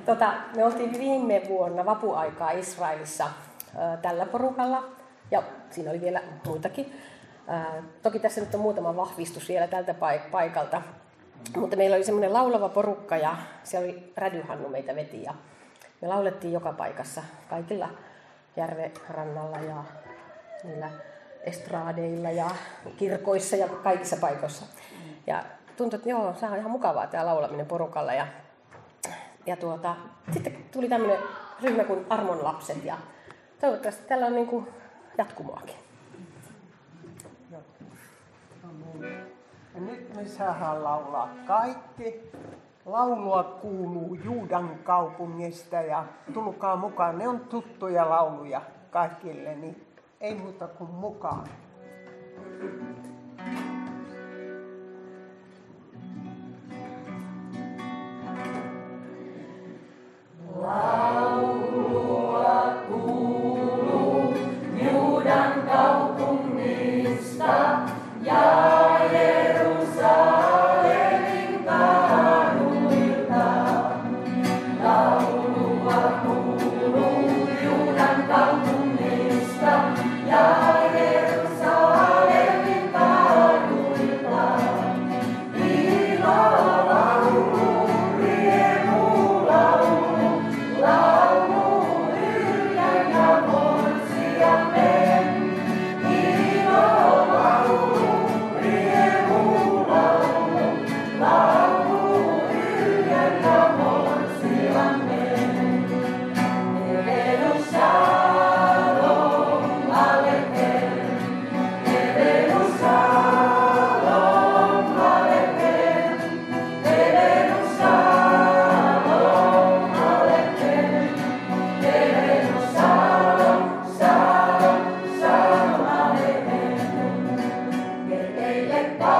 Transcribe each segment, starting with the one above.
Me oltiin viime vuonna vapuaikaa Israelissa tällä porukalla, ja siinä oli vielä muitakin. Toki tässä nyt on muutama vahvistus vielä tältä paikalta, mutta meillä oli semmoinen laulava porukka, ja siellä oli Rädyhannu meitä veti, ja me laulettiin joka paikassa, kaikilla järven rannalla ja niillä estraadeilla ja kirkoissa ja kaikissa paikoissa. Ja tuntui, että joo, se on ihan mukavaa tämä laulaminen porukalla. Ja sitten tuli tämmöinen ryhmä kuin Armon lapset, ja toivottavasti tällä on niin kuin jatkumoakin. Ja nyt me saadaan laulaa kaikki. Laulua kuuluu Juudan kaupungista ja tulkaa mukaan. Ne on tuttuja lauluja kaikille, niin ei muuta kuin mukaan. Laulua kuuluu Juudan kaupungista ja Jerusalemin kaduilta. Laulua kuuluu Juudan kaupungista ja Jerusalemin kaduilta. Ilolaulu, riemulaulu, laulu Yrjän ja morsiamen. Ilolaulu, riemulaulu, laulu Yrjän ja morsiamen. Evelus shalom aleichem, Evelus shalom aleichem, Evelus shalom aleichem, Evelus shalom, shalom, shalom aleichem. Me teille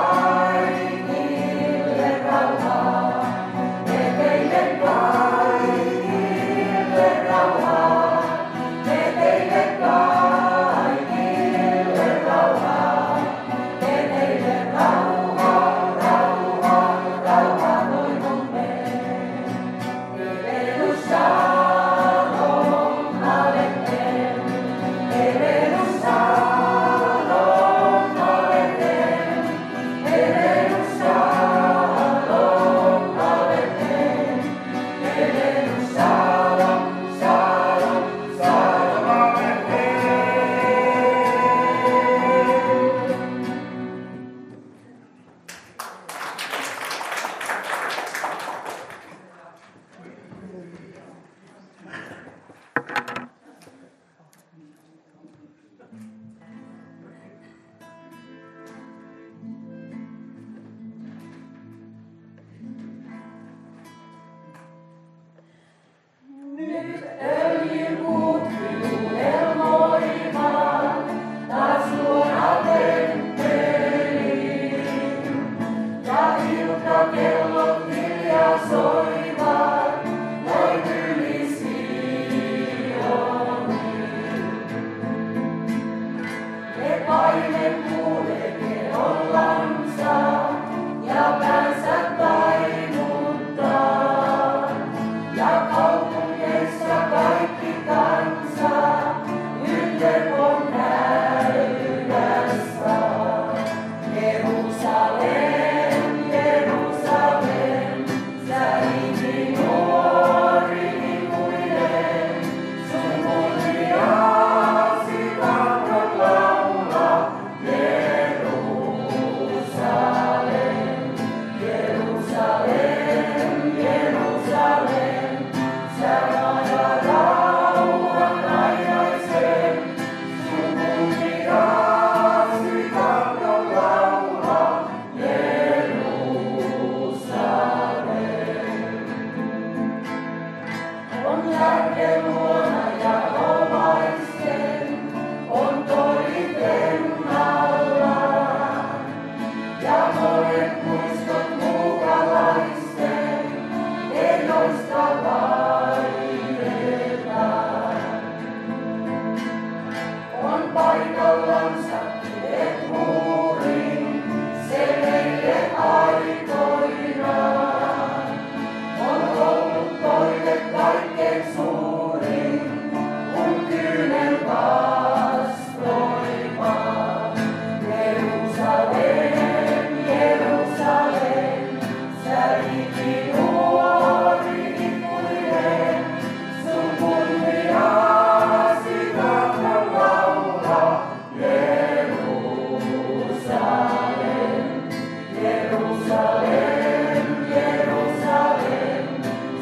kaikille rauhaa, me teille kaikille rauhaa, me teille kaikille rauhaa, me teille rauhaa, rauhaa, rauhaa toivomme. Evelus shalom aleichem, Evelus shalom aleichem, Evelus shalom aleichem, Evelus shalom, shalom, shalom aleichem. Nyt öljypuut viljelmoivat, taas luona temppeliin. Ja iltakellot hiljaa soivat, noin yli Sionin. Ne paimen kuulee ollansa ja päänsä taivuttaa. Ja kaupungeissa kaikki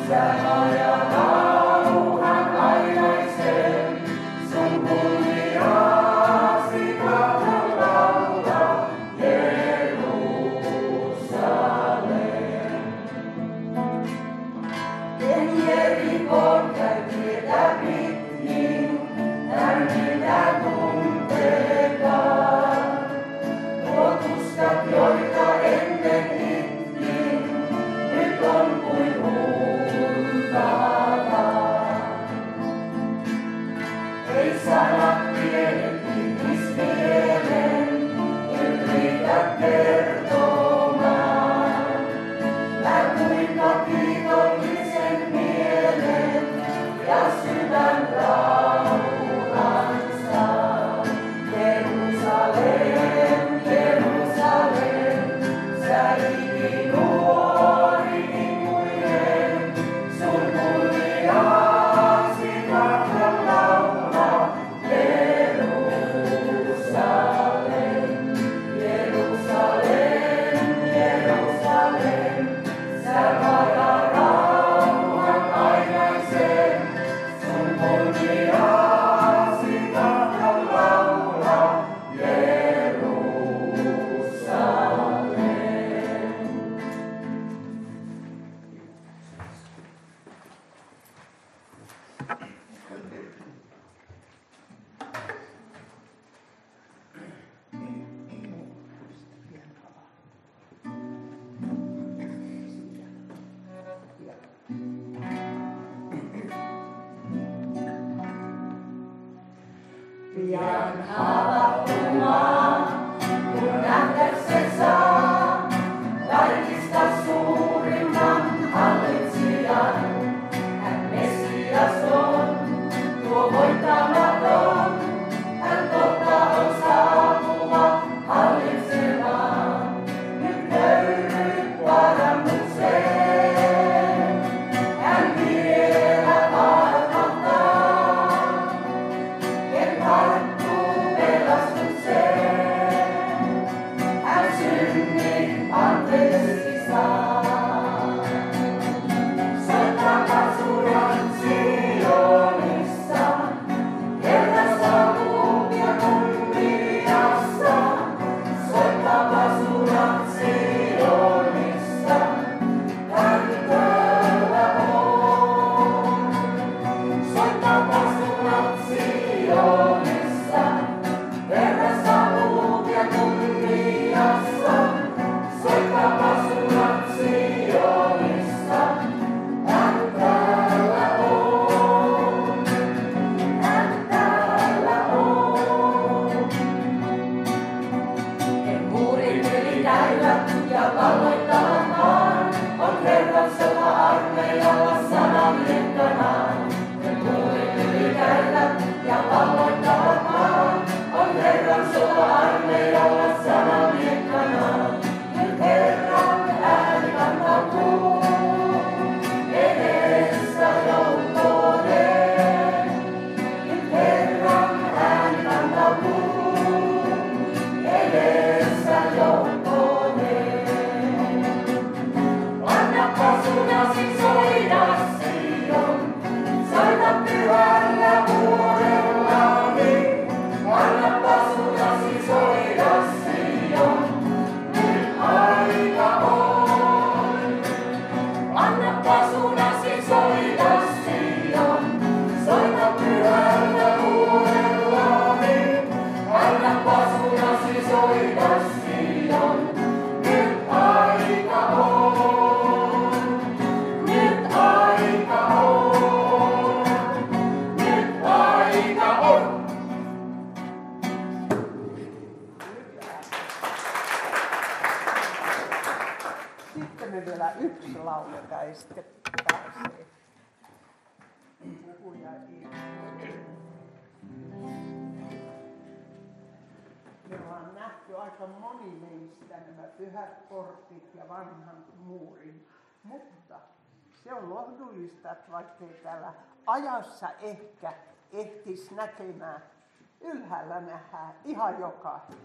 Aika moni meistä nämä pyhät portit ja vanhan muurin, mutta se on lohdullista, että vaikka ei täällä ajassa ehkä ehtis näkemään, ylhäällä nähdään ihan jokainen.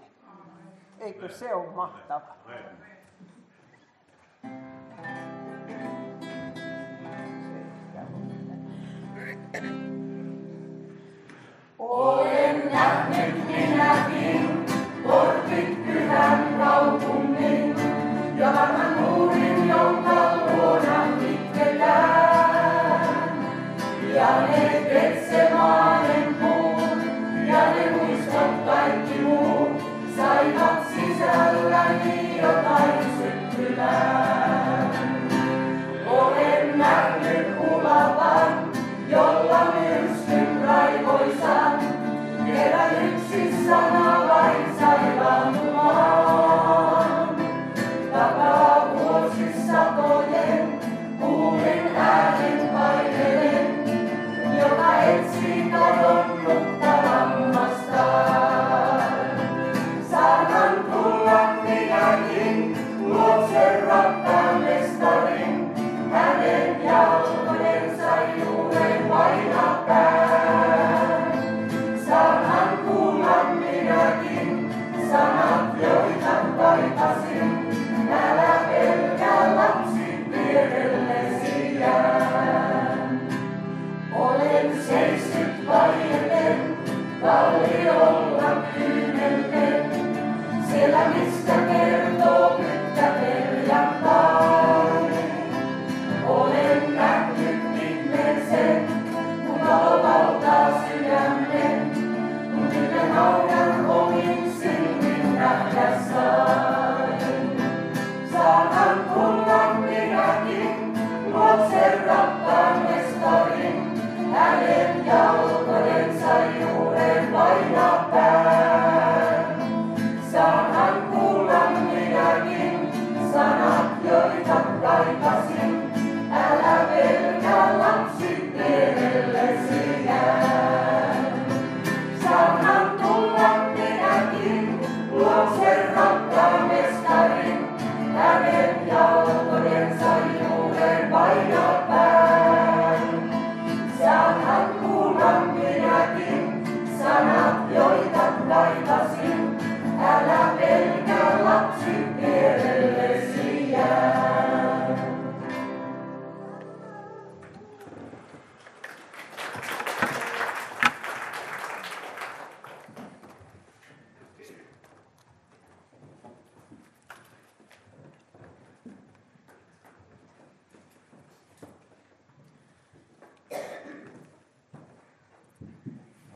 Eikö se ole mahtavaa? Se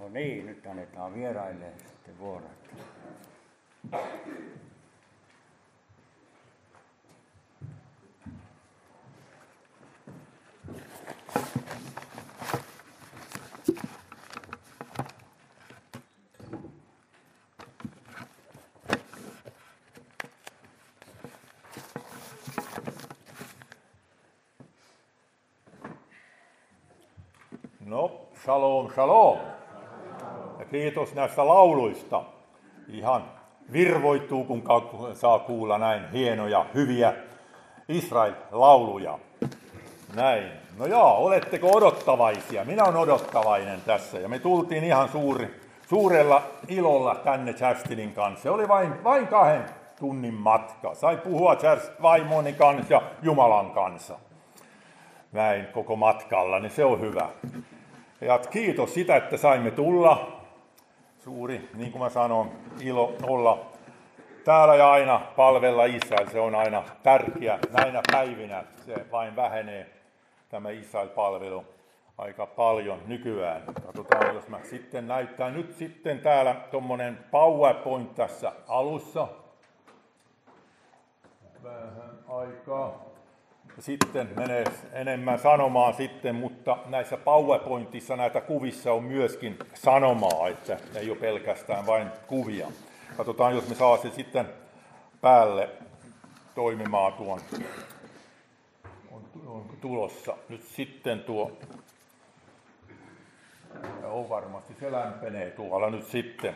No niin, nyt annetaan vieraille sitten vuorot. No, shalom, shalom. Ja kiitos näistä lauluista. Ihan virvoittuu, kun saa kuulla näin hienoja, hyviä Israel-lauluja. Näin. No joo, oletteko odottavaisia? Minä olen odottavainen tässä. Ja me tultiin ihan suurella ilolla tänne Chastinin kanssa. Se oli vain 2 tunnin matka. Sai puhua vaimoni kanssa ja Jumalan kanssa. Näin koko matkalla, niin se on hyvä. Ja kiitos sitä, että saimme tulla. Suuri, niin kuin mä sanon, ilo olla täällä ja aina palvella Israel. Se on aina tärkeä näinä päivinä. Se vain vähenee, tämä Israel-palvelu, aika paljon nykyään. Katsotaan, jos mä sitten näytän nyt sitten täällä tommonen PowerPoint tässä alussa. Vähän aikaa. Sitten menee enemmän sanomaan sitten, mutta näissä PowerPointissa näitä kuvissa on myöskin sanomaa, että ei ole pelkästään vain kuvia. Katsotaan, jos me saa se sitten päälle toimimaan tuon. On tulossa nyt sitten tuo. Joo, varmasti se lämpenee tuolla nyt sitten.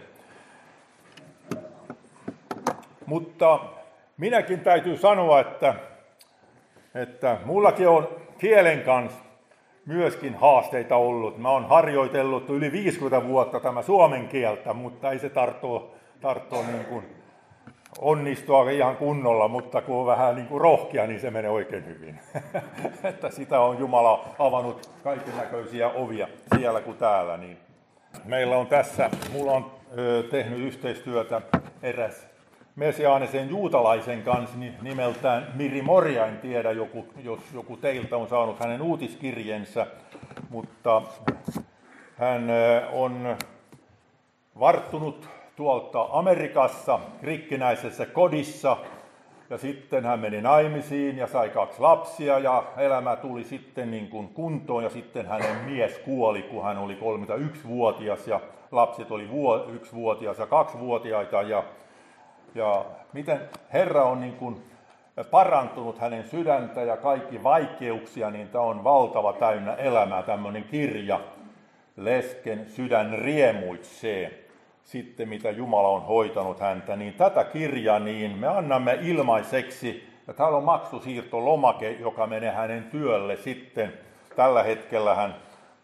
Mutta minäkin täytyy sanoa, että mullakin on kielen kanssa myöskin haasteita ollut. Mä oon harjoitellut yli 50 vuotta tämä suomen kieltä, mutta ei se tarttoo niin kuin onnistua ihan kunnolla, mutta kun on vähän niin kuin rohkea, niin se menee oikein hyvin. Että sitä on Jumala avannut kaiken näköisiä ovia siellä kuin täällä. Niin. Meillä on tässä, mulla on tehnyt yhteistyötä eräs messiaanisen juutalaisen kanssa nimeltään Miri Moria, en tiedä, jos joku teiltä on saanut hänen uutiskirjensä, mutta hän on varttunut tuolta Amerikassa rikkinäisessä kodissa ja sitten hän meni naimisiin ja sai 2 lapsia ja elämä tuli sitten niin kuin kuntoon ja sitten hänen mies kuoli, kun hän oli 31-vuotias ja lapset oli 1-vuotias ja 2-vuotiaita ja miten Herra on niin kuin parantunut hänen sydäntä ja kaikki vaikeuksia, niin tämä on valtava täynnä elämää, tämmöinen kirja, Lesken sydän riemuitsee, sitten mitä Jumala on hoitanut häntä, niin tätä kirjaa niin me annamme ilmaiseksi, ja täällä on maksusiirtolomake, joka menee hänen työlle sitten, tällä hetkellä hän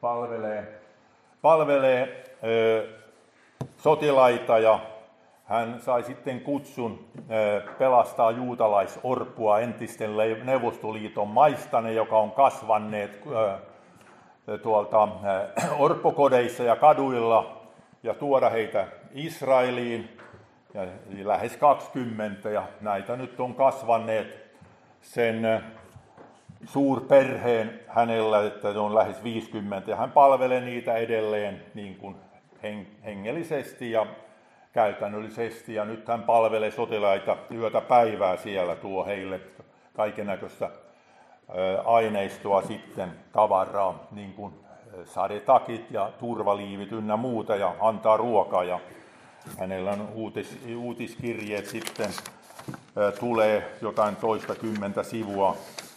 palvelee sotilaita ja hän sai sitten kutsun pelastaa juutalaisorppua entisten Neuvostoliiton maistane, joka on kasvanneet tuolta orppokodeissa ja kaduilla ja tuoda heitä Israeliin. Ja lähes 20 ja näitä nyt on kasvanneet sen suurperheen hänellä, että ne on lähes 50 ja hän palvelee niitä edelleen niin kuin hengellisesti ja käytännöllisesti ja nyt hän palvelee sotilaita yötä päivää siellä, tuo heille kaikennäköistä aineistoa sitten, tavaraa, niin kuin sadetakit ja turvaliivit ynnä muuta ja antaa ruokaa ja hänellä on uutiskirjeet sitten, tulee jotain 20 sivua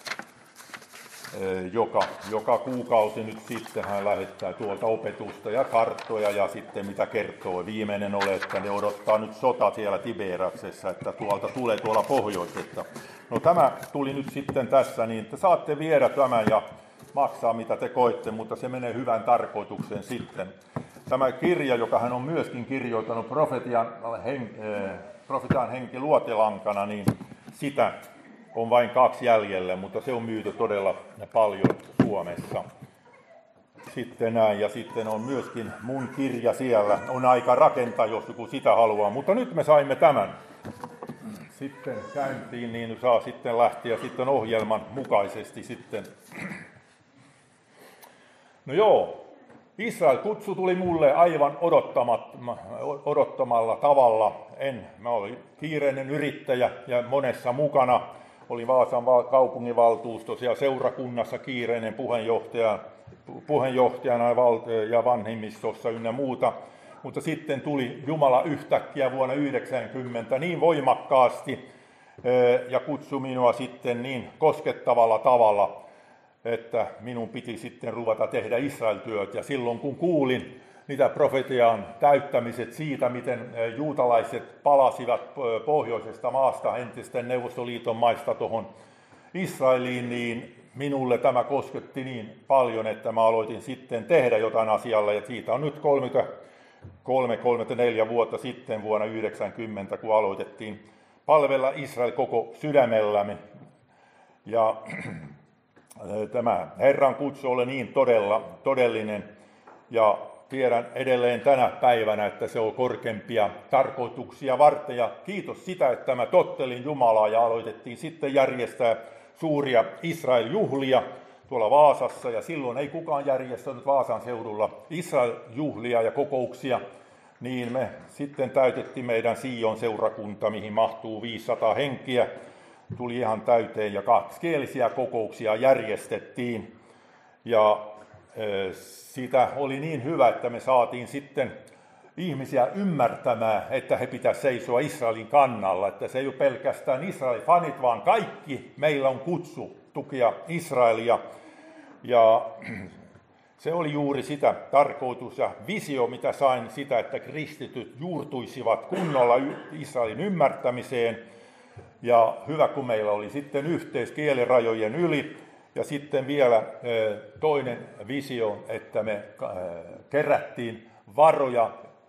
joka kuukausi nyt sitten hän lähettää tuolta opetusta ja karttoja ja sitten mitä kertoo. Viimeinen ole, että ne odottaa nyt sota siellä Tiberiaksessa, että tuolta tulee tuolla pohjoisesta. No tämä tuli nyt sitten tässä, niin te saatte viedä tämän ja maksaa mitä te koitte, mutta se menee hyvän tarkoitukseen sitten. Tämä kirja, joka hän on myöskin kirjoittanut profeetan henki luotilankana, niin sitä on vain 2 jäljellä, mutta se on myyty todella paljon Suomessa. Sitten näin, ja sitten on myöskin mun kirja siellä. On aika rakentaa, jos joku sitä haluaa, mutta nyt me saimme tämän sitten käyntiin, niin saa sitten lähteä sitten ohjelman mukaisesti sitten. No joo, Israel-kutsu tuli mulle aivan odottamalla tavalla. Mä olin kiireinen yrittäjä ja monessa mukana. Olin Vaasan kaupunginvaltuustossa ja seurakunnassa kiireinen puheenjohtajana ja vanhimmistossa ynnä muuta. Mutta sitten tuli Jumala yhtäkkiä vuonna 1990 niin voimakkaasti ja kutsui minua sitten niin koskettavalla tavalla, että minun piti sitten ruveta tehdä Israel-työt. Ja silloin kun kuulin niitä profetian täyttämiset siitä, miten juutalaiset palasivat pohjoisesta maasta, entisten Neuvostoliiton maista tuohon Israeliin, niin minulle tämä kosketti niin paljon, että mä aloitin sitten tehdä jotain asialle. Ja siitä on nyt 33-34 vuotta sitten vuonna 1990, kun aloitettiin palvella Israel koko sydämellämme. Ja tämä Herran kutsu oli niin todellinen ja tiedän edelleen tänä päivänä, että se on korkeampia tarkoituksia varten. Ja kiitos sitä, että mä tottelin Jumalaa ja aloitettiin sitten järjestää suuria Israel-juhlia tuolla Vaasassa. Ja silloin ei kukaan järjestänyt Vaasan seudulla Israel-juhlia ja kokouksia. Niin me sitten täytettiin meidän Sion seurakunta, mihin mahtuu 500 henkiä. Tuli ihan täyteen ja kaksikielisiä kokouksia järjestettiin. Ja siitä oli niin hyvä, että me saatiin sitten ihmisiä ymmärtämään, että he pitäisi seisoa Israelin kannalla. Että se ei ole pelkästään Israelin fanit, vaan kaikki meillä on kutsu tukea Israelia. Ja se oli juuri sitä tarkoitus ja visio, mitä sain sitä, että kristityt juurtuisivat kunnolla Israelin ymmärtämiseen. Ja hyvä, kun meillä oli sitten yhteys kielirajojen yli. Ja sitten vielä toinen visio, että me kerättiin varoja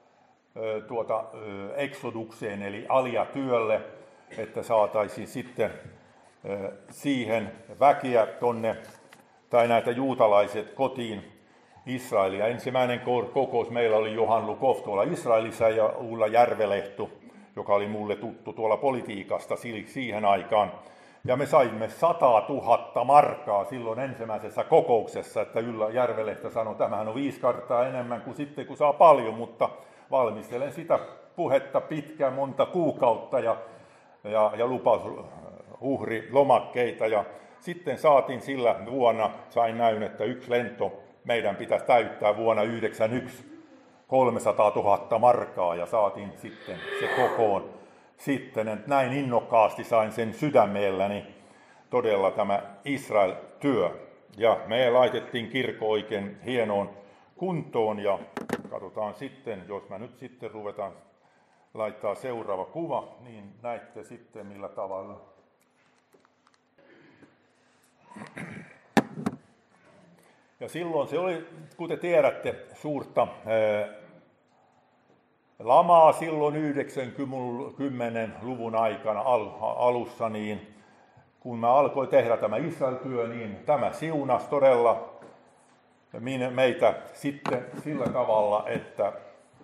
eksodukseen eli aliatyölle, että saataisiin sitten siihen väkiä tonne, tai näitä juutalaiset kotiin Israelia. Ensimmäinen kokous meillä oli Johan Lukov tuolla Israelissa ja Ulla Järvelehto, joka oli mulle tuttu tuolla politiikasta siihen aikaan. Ja me saimme 100 000 markkaa silloin ensimmäisessä kokouksessa, että Ulla Järvelehto sanoi, tämähän on 5 kertaa enemmän kuin sitten, kun saa paljon, mutta valmistelen sitä puhetta pitkään monta kuukautta ja lupaus uhrilomakkeita. Ja sitten saatiin sillä vuonna, sain näyn, että yksi lento meidän pitäisi täyttää vuonna 1991 300 000 markkaa ja saatiin sitten se kokoon. Sitten, että näin innokkaasti sain sen sydämelläni todella tämä Israel-työ. Ja me laitettiin kirkko oikein hienoon kuntoon ja katsotaan sitten, jos mä nyt sitten ruvetaan laittaa seuraava kuva, niin näette sitten millä tavalla. Ja silloin se oli, kuten tiedätte, suurta lamaa silloin 90-luvun aikana alussa, niin kun mä alkoin tehdä tämä Israel-työ, niin tämä siunasi todella meitä sitten sillä tavalla, että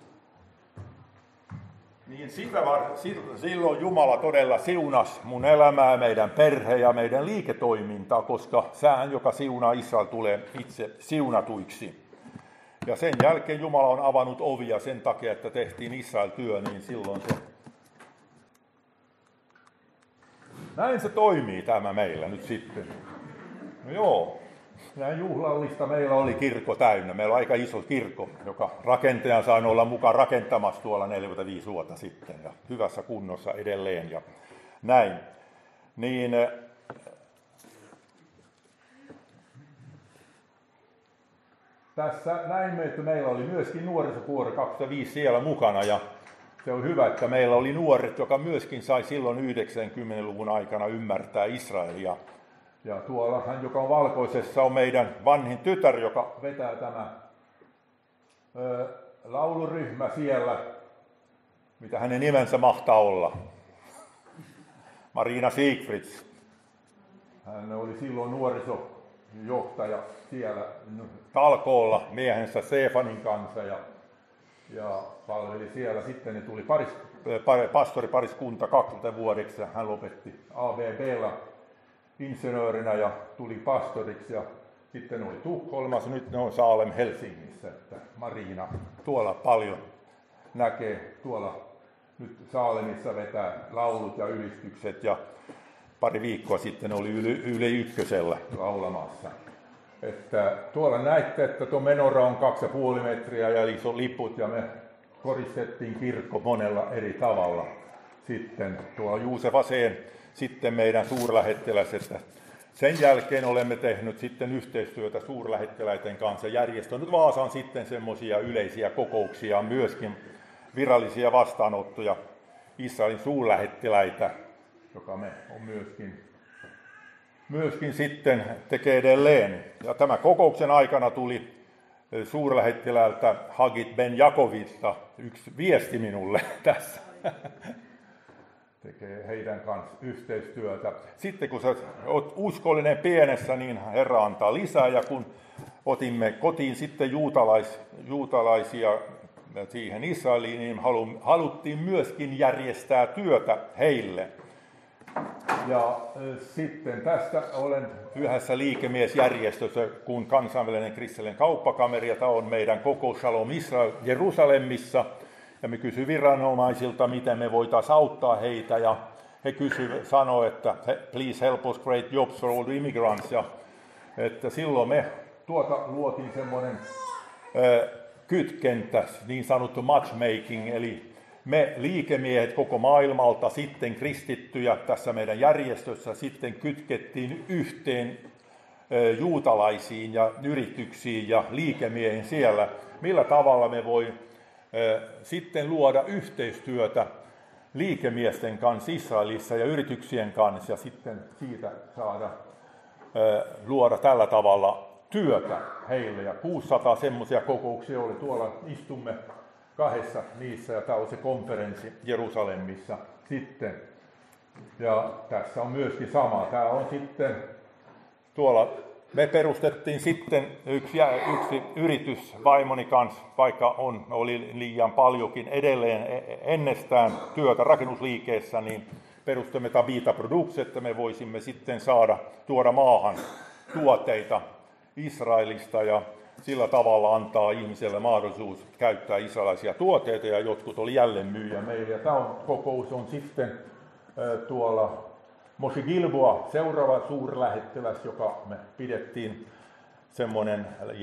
niin silloin Jumala todella siunasi mun elämää, meidän perhe ja meidän liiketoimintaa, koska sään, joka siunaa Israel, tulee itse siunatuiksi. Ja sen jälkeen Jumala on avannut ovia sen takia, että tehtiin Israel-työ, niin silloin se... Näin se toimii tämä meillä nyt sitten. No joo, näin juhlallista meillä oli kirkko täynnä. Meillä on aika iso kirkko, joka rakentajan sain olla mukaan rakentamassa tuolla 45 vuotta sitten. Ja hyvässä kunnossa edelleen ja näin. Niin... Tässä näimme, että meillä oli myöskin nuorisokuori 2005 siellä mukana ja se on hyvä, että meillä oli nuoret, joka myöskin sai silloin 90-luvun aikana ymmärtää Israelia. Ja tuolla hän, joka on valkoisessa, on meidän vanhin tytär, joka vetää tämä lauluryhmä siellä, mitä hänen nimensä mahtaa olla. Marina Siegfrieds. Hän oli silloin nuorisojohtaja siellä talkoolla miehensä Stefanin kanssa ja palveli siellä. Sitten ne tuli pastoripariskunta 20 vuodeksi ja hän lopetti ABB:llä insinöörinä ja tuli pastoriksi ja Sitten oli Tukholmassa, nyt ne on Salem Helsingissä, että Marina tuolla paljon näkee, tuolla nyt Salemissa vetää laulut ja ylistykset ja pari viikkoa sitten oli Yle Ykkösellä laulamassa. Että tuolla näitte, että tuo menora on 2,5 metriä ja iso liput ja me koristettiin kirkko monella eri tavalla. Sitten tuolla Juusef Aseen, sitten meidän suurlähettiläs, että sen jälkeen olemme tehnyt sitten yhteistyötä suurlähettiläiden kanssa, järjestänyt Vaasaan sitten semmoisia yleisiä kokouksia, myöskin virallisia vastaanottoja Israelin suurlähettiläitä, joka me on myöskin sitten tekee edelleen. Ja tämän kokouksen aikana tuli suurlähettiläältä Hagit Ben Jakovilta yksi viesti minulle tässä. Tekee heidän kanssa yhteistyötä. Sitten kun sä oot uskollinen pienessä, niin Herra antaa lisää. Ja kun otimme kotiin sitten juutalaisia siihen Israeliin, niin haluttiin myöskin järjestää työtä heille. Ja sitten tästä olen yhdessä liikemiesjärjestössä, kun kansainvälinen kristillinen kauppakameri, ja tämä on meidän koko Shalom Israel Jerusalemissa. Ja me kysyi viranomaisilta, miten me voitaisiin auttaa heitä, ja he sanoivat, että please help us create jobs for all the immigrants. Ja että silloin me luotiin semmoinen kytkentä, niin sanottu matchmaking, eli me liikemiehet koko maailmalta sitten kristittyjä tässä meidän järjestössä sitten kytkettiin yhteen juutalaisiin ja yrityksiin ja liikemiehiin siellä, millä tavalla me voi sitten luoda yhteistyötä liikemiesten kanssa Israelissa ja yrityksien kanssa ja sitten siitä saada luoda tällä tavalla työtä heille. Ja 600 semmoisia kokouksia oli, tuolla istumme kahdessa niissä ja tämä on se konferenssi Jerusalemissa sitten. Ja tässä on myöskin sama. Tämä on sitten tuolla, me perustettiin sitten yksi yritys vaimoni kanssa, vaikka oli liian paljonkin edelleen ennestään työtä rakennusliikeessä, niin perustamme Tabita Products, että me voisimme sitten tuoda maahan tuotteita Israelista ja sillä tavalla antaa ihmiselle mahdollisuus käyttää israelaisia tuotteita, ja jotkut oli jälleenmyyjä meille. Ja tämä kokous on sitten tuolla Moshe Gilboa, seuraava suurlähettiläs, joka me pidettiin semmoinen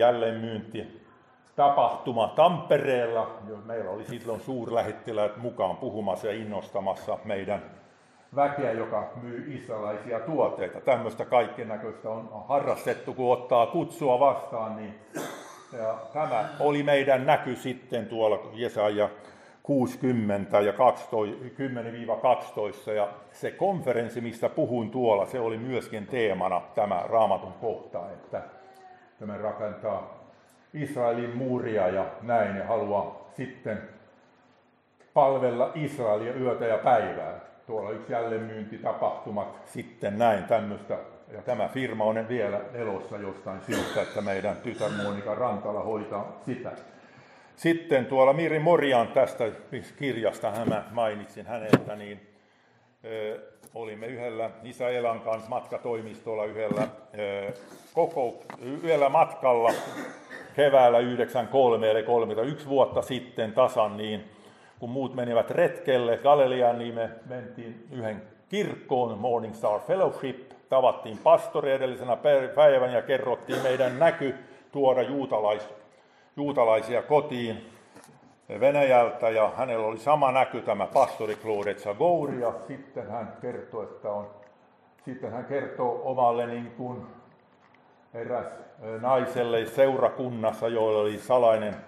jälleenmyyntitapahtuma Tampereella. Meillä oli silloin suurlähettiläät mukaan puhumassa ja innostamassa meidän väkeä, joka myy israelaisia tuotteita. Tämmöistä kaikkien näköistä on harrastettu, kun ottaa kutsua vastaan. Niin, ja tämä oli meidän näky sitten tuolla Jesaja 60 ja 10-12. Ja se konferenssi, mistä puhun tuolla, se oli myöskin teemana tämä Raamatun kohta, että tämä rakentaa Israelin muuria ja näin, ja haluaa sitten palvella Israelia yötä ja päivää. Tuolla yksi jälleenmyyntitapahtumat sitten näin tämmöistä. Ja tämä firma on vielä elossa jostain syystä, että meidän tytär Monika Rantala hoitaa sitä. Sitten tuolla Miri Morjan tästä kirjasta, mä mainitsin häneltä, niin olimme yhdellä Isä Elan kanssa matkatoimistolla yhdellä matkalla keväällä 93, eli 31 vuotta sitten tasan, niin kun muut menivät retkelle Galileaan, niin me mentiin yhden kirkkoon, Morning Star Fellowship, tavattiin pastori edellisenä päivänä ja kerrottiin meidän näky tuoda juutalaisia kotiin Venäjältä, ja hänellä oli sama näky tämä pastori Claude Zagouri, ja sitten hän kertoo omalle niin kuin eräs naiselle seurakunnassa, joilla oli salainen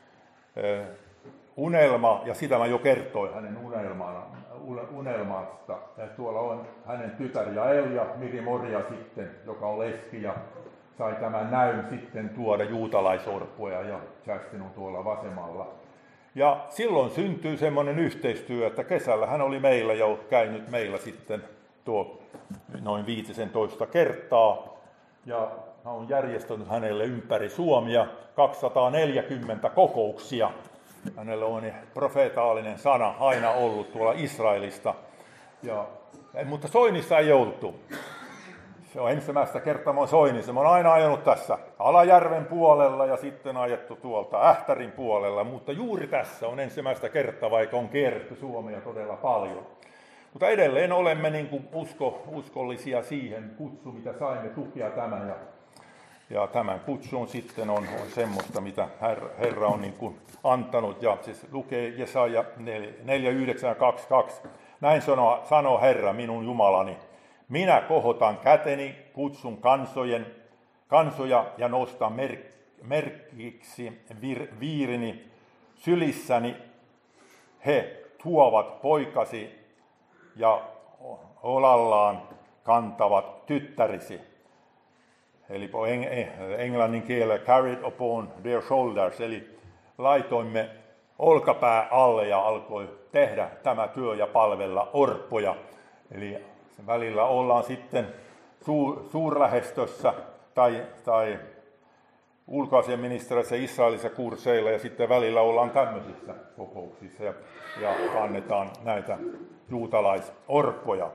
unelma, ja sitä mä jo kertoin hänen unelmasta. Ja tuolla on hänen tytär Jael ja Miri Morja sitten, joka on leski, ja sai tämän näyn sitten tuoda juutalaisorppuja, ja Justin on tuolla vasemmalla. Ja silloin syntyy semmoinen yhteistyö, että kesällä hän oli meillä ja käynyt meillä sitten noin 15 kertaa. Ja hän on järjestänyt hänelle ympäri Suomea 240 kokouksia. Hänellä on profeetaalinen sana aina ollut tuolla Israelista. Mutta Soinissa ei oltu. se on ensimmäistä kertaa mä oon Soinissa. Mä oon aina ajanut tässä Alajärven puolella ja sitten ajettu tuolta Ähtärin puolella, mutta juuri tässä on ensimmäistä kertaa, vaikka on kierretty Suomea todella paljon. Mutta edelleen olemme niin kuin uskollisia siihen kutsuun, mitä saimme tukea tämän. Ja tämän kutsun sitten on semmoista, mitä Herra on niin kuin antanut. Ja siis lukee Jesaja 4:9-22. Näin sanoo Herra, minun Jumalani. Minä kohotan käteni, kutsun kansoja ja nostan merkiksi viirini sylissäni. He tuovat poikasi ja olallaan kantavat tyttärisi. Eli englannin kielellä carried upon their shoulders, eli laitoimme olkapää alle ja alkoi tehdä tämä työ ja palvella orppoja. Eli välillä ollaan sitten suurlähestössä tai ulkoasiainministeriössä Israelissa kursseilla ja sitten välillä ollaan tämmöisissä kokouksissa ja kannetaan näitä juutalaisorppoja.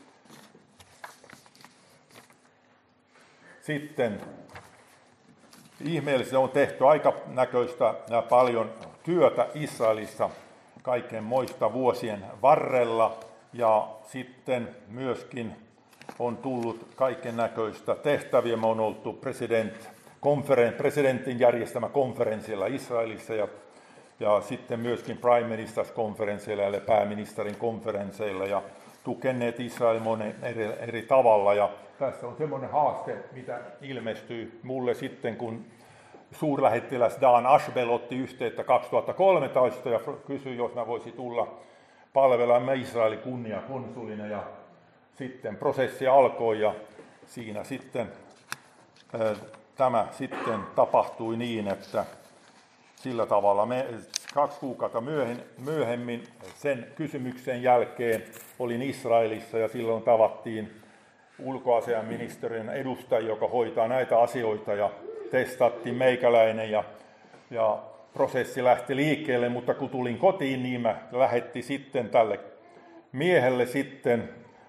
Sitten ihmeellisesti on tehty aika näköistä ja paljon työtä Israelissa kaikenmoista vuosien varrella ja sitten myöskin on tullut kaiken näköistä tehtäviä. Me on oltu presidentin järjestämä konferenssilla Israelissa ja sitten myöskin Prime Ministers konferensseilla ja pääministerin konferensseilla ja tukeneet Israelin monen eri tavalla. Ja tässä on semmoinen haaste, mitä ilmestyy mulle sitten, kun suurlähettiläs Dan Ashbel otti yhteyttä 2013 ja kysyi, jos mä voisin tulla palvelemaan Israelin kunniakonsulina. Ja sitten prosessi alkoi ja siinä sitten tämä sitten tapahtui niin, että sillä tavalla me 2 kuukautta myöhemmin sen kysymyksen jälkeen olin Israelissa ja silloin tavattiin ulkoasiainministeriön edustaja, joka hoitaa näitä asioita ja testattiin meikäläinen ja prosessi lähti liikkeelle, mutta kun tulin kotiin, niin mä lähetti sitten tälle miehelle sitten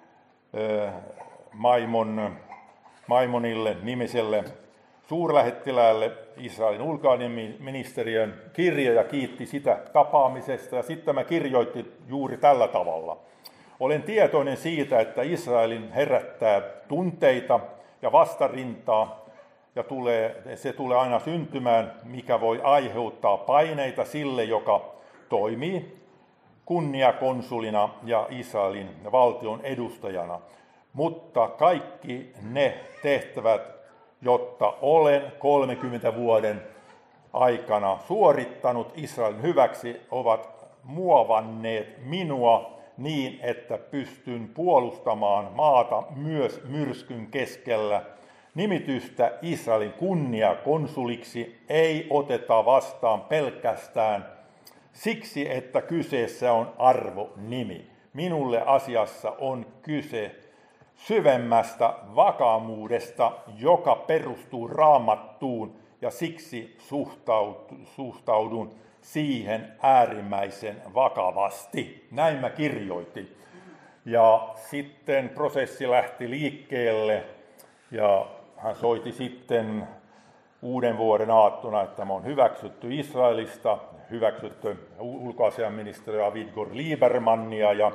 Maimonille nimiselle suurlähettiläälle Israelin ulkoasiainministeriön kirje ja kiitti sitä tapaamisesta. Ja sitten mä kirjoitin juuri tällä tavalla. Olen tietoinen siitä, että Israelin herättää tunteita ja vastarintaa ja se tulee aina syntymään, mikä voi aiheuttaa paineita sille, joka toimii kunniakonsulina ja Israelin valtion edustajana. Mutta kaikki ne tehtävät, jotta olen 30 vuoden aikana suorittanut Israelin hyväksi, ovat muovanneet minua niin, että pystyn puolustamaan maata myös myrskyn keskellä. Nimitystä Israelin kunniakonsuliksi ei oteta vastaan pelkästään siksi, että kyseessä on arvonimi. Minulle asiassa on kyse syvemmästä vakaumuudesta, joka perustuu Raamattuun, ja siksi suhtaudun siihen äärimmäisen vakavasti. Näin mä kirjoitin. Ja sitten prosessi lähti liikkeelle, ja hän soitti sitten uuden vuoden aattona, että mä on hyväksytty Israelista, hyväksytty ulkoasiainministeri Avigdor Liebermannia ja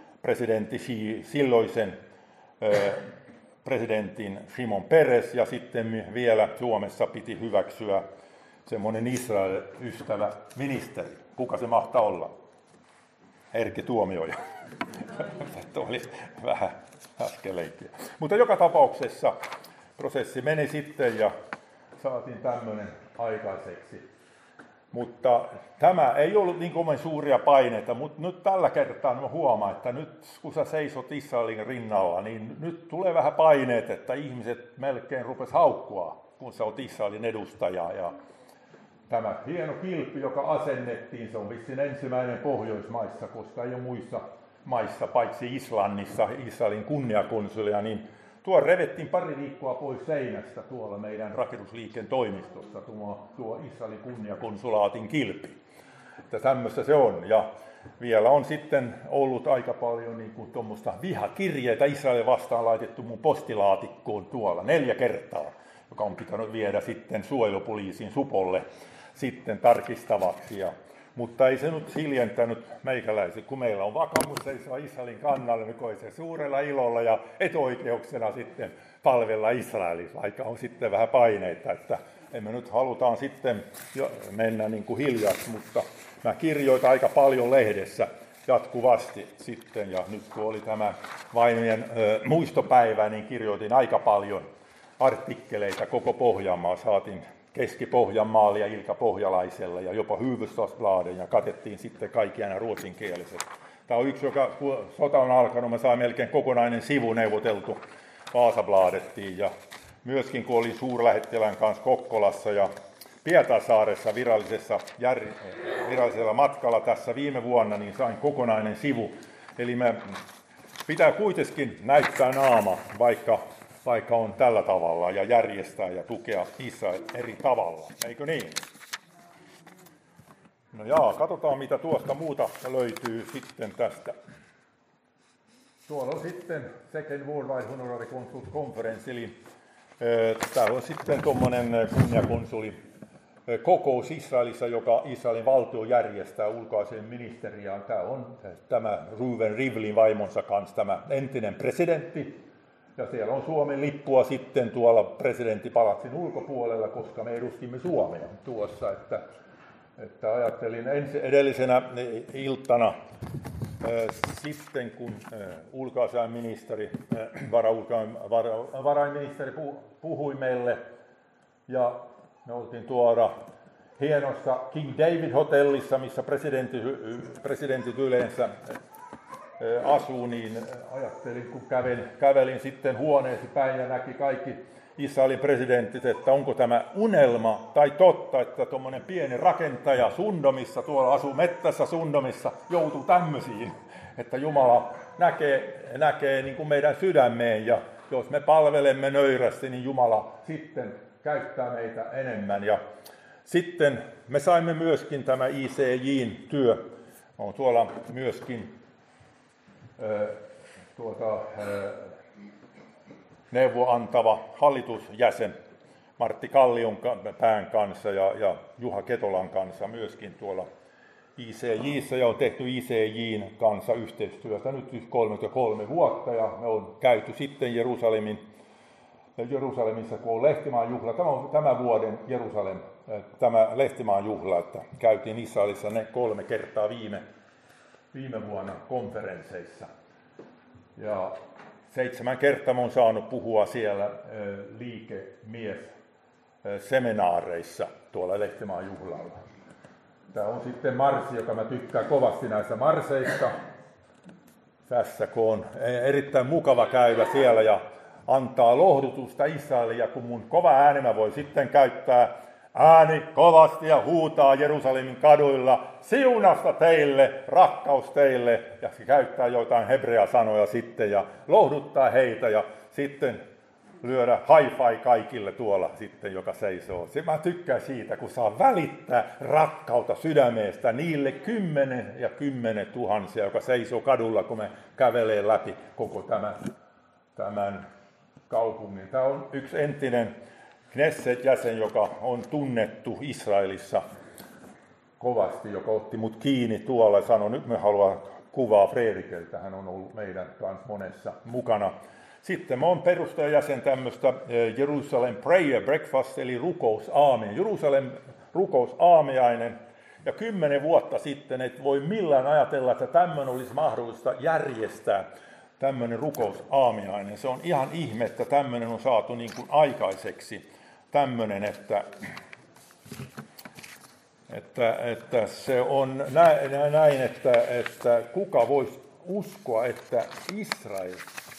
silloisen presidentin Shimon Peres, ja sitten vielä Suomessa piti hyväksyä semmoinen Israel-ystävä ministeri. Kuka se mahtaa olla? Erkki Tuomioja. Tämä oli vähän äskeleikiä. Mutta joka tapauksessa prosessi meni sitten ja saatiin tämmöinen aikaiseksi. Mutta tämä ei ollut niin kovin suuria paineita, mutta nyt tällä kertaa mä huomaan, että nyt kun sä seisot Israelin rinnalla, niin nyt tulee vähän paineet, että ihmiset melkein rupes haukkua, kun sä oot Israelin edustaja. Ja tämä hieno kilpi, joka asennettiin, se on vissiin ensimmäinen Pohjoismaissa, koska ei ole muissa maissa, paitsi Islannissa, Israelin kunniakonsulia, niin tuo revettiin pari viikkoa pois seinästä tuolla meidän rakennusliikkeen toimistossa, tuo Israelin kunniakonsulaatin kilpi. Että tämmöistä se on. Ja vielä on sitten ollut aika paljon niin kuin tuommoista vihakirjeitä Israelin vastaan laitettu mun postilaatikkoon tuolla 4 kertaa, joka on pitänyt viedä sitten suojelupoliisin Supolle sitten tarkistavaksi. Mutta ei se nyt hiljentänyt meikäläiset, kun meillä on vakaumus seisoa Israelin kannalla, niin se suurella ilolla ja etuoikeuksena sitten palvella Israelissa, vaikka on sitten vähän paineita, että emme nyt halutaan sitten mennä niin kuin hiljaksi, mutta mä kirjoitan aika paljon lehdessä jatkuvasti sitten, ja nyt kun oli tämä vainojen muistopäivä, niin kirjoitin aika paljon artikkeleita koko Pohjanmaa, saatiin Keski-Pohjanmaalle ja Ilta-Pohjalaisella ja jopa Hufvudstadsbladet, ja katettiin sitten kaikki aina ruotsinkieliset. Tämä on yksi, joka kun sota on alkanut, mä sain melkein kokonainen sivu neuvoteltu Vaasabladettiin, ja myöskin kun oli suurlähettilään kanssa Kokkolassa ja Pietarsaaressa virallisella matkalla tässä viime vuonna, niin sain kokonainen sivu. Eli me pitää kuitenkin näyttää naama, vaikka on tällä tavalla, ja järjestää ja tukea Israel eri tavalla. Eikö niin? No katsotaan mitä tuosta muuta löytyy sitten tästä. Tuolla on sitten Second Worldwide Honorary Consult Conference, eli täällä on sitten tuommoinen kunniakonsuli kokous Israelissa, joka Israelin valtio järjestää ulkoasiainministeri, ja tämä on tämä Reuven Rivlin vaimonsa kanssa tämä entinen presidentti, ja siellä on Suomen lippua sitten tuolla presidenttipalatsin ulkopuolella, koska me edustimme Suomea tuossa, että ajattelin edellisenä iltana sitten, kun ulkoasiainministeri, varainministeri puhui meille, ja me oltiin tuoda hienossa King David-hotellissa, missä presidentit yleensä asuu, niin ajattelin, kun kävelin sitten huoneesi päin ja näki kaikki Israelin presidentit, että onko tämä unelma tai totta, että tuommoinen pieni rakentaja Sundomissa, tuolla asuu mettässä Sundomissa, joutuu tämmöisiin, että Jumala näkee niin kuin meidän sydämeen, ja jos me palvelemme nöyrästi, niin Jumala sitten käyttää meitä enemmän. Ja sitten me saimme myöskin tämä ICJ:n työ, on tuolla myöskin neuvoantava hallitusjäsen Martti Kallion pään kanssa ja Juha Ketolan kanssa myöskin tuolla ICJ:ssä, ja on tehty ICJ:n kanssa yhteistyötä nyt 33 vuotta, ja me on käyty sitten Jerusalemissa, kun on Lehtimaan juhla. Tämä on tämän vuoden tämä Lehtimaan juhla, että käytiin Israelissa ne 3 kertaa viime vuonna konferensseissa. Ja 7 kertaa olen saanut puhua siellä liikemies-seminaareissa tuolla Lehtimaan juhlalla. Tämä on sitten marssi, joka mä tykkään kovasti näistä marsseista. Tässä kun on erittäin mukava käydä siellä ja antaa lohdutusta Israelille, ja kun mun kova ääni mä voi sitten käyttää ääni kovasti ja huutaa Jerusalemin kaduilla siunasta teille, rakkaus teille, ja se käyttää jotain hebrea-sanoja sitten ja lohduttaa heitä ja sitten lyödä hi-fi kaikille tuolla sitten, joka seisoo. Mä tykkään siitä, kun saa välittää rakkautta sydämestä niille 10 ja 10 tuhansia, joka seisoo kadulla, kun me kävelee läpi koko tämän kaupungin. Tämä on yksi entinen Knesset-jäsen, joka on tunnettu Israelissa kovasti, joka otti mut kiinni tuolla ja sanoi, nyt me haluaa kuvaa Fredrikeltä, hän on ollut meidän kanssa monessa mukana. Sitten mä oon perustajajäsen tämmöistä Jerusalem Prayer Breakfast, eli rukousaamia. Jerusalem rukousaamiainen. Ja 10 vuotta sitten et voi millään ajatella, että tämmöinen olisi mahdollista järjestää, tämmöinen rukousaamiainen. Se on ihan ihme, että tämmöinen on saatu niin kuin aikaiseksi. Tämmöinen, että se on näin, että kuka voisi uskoa, että Israel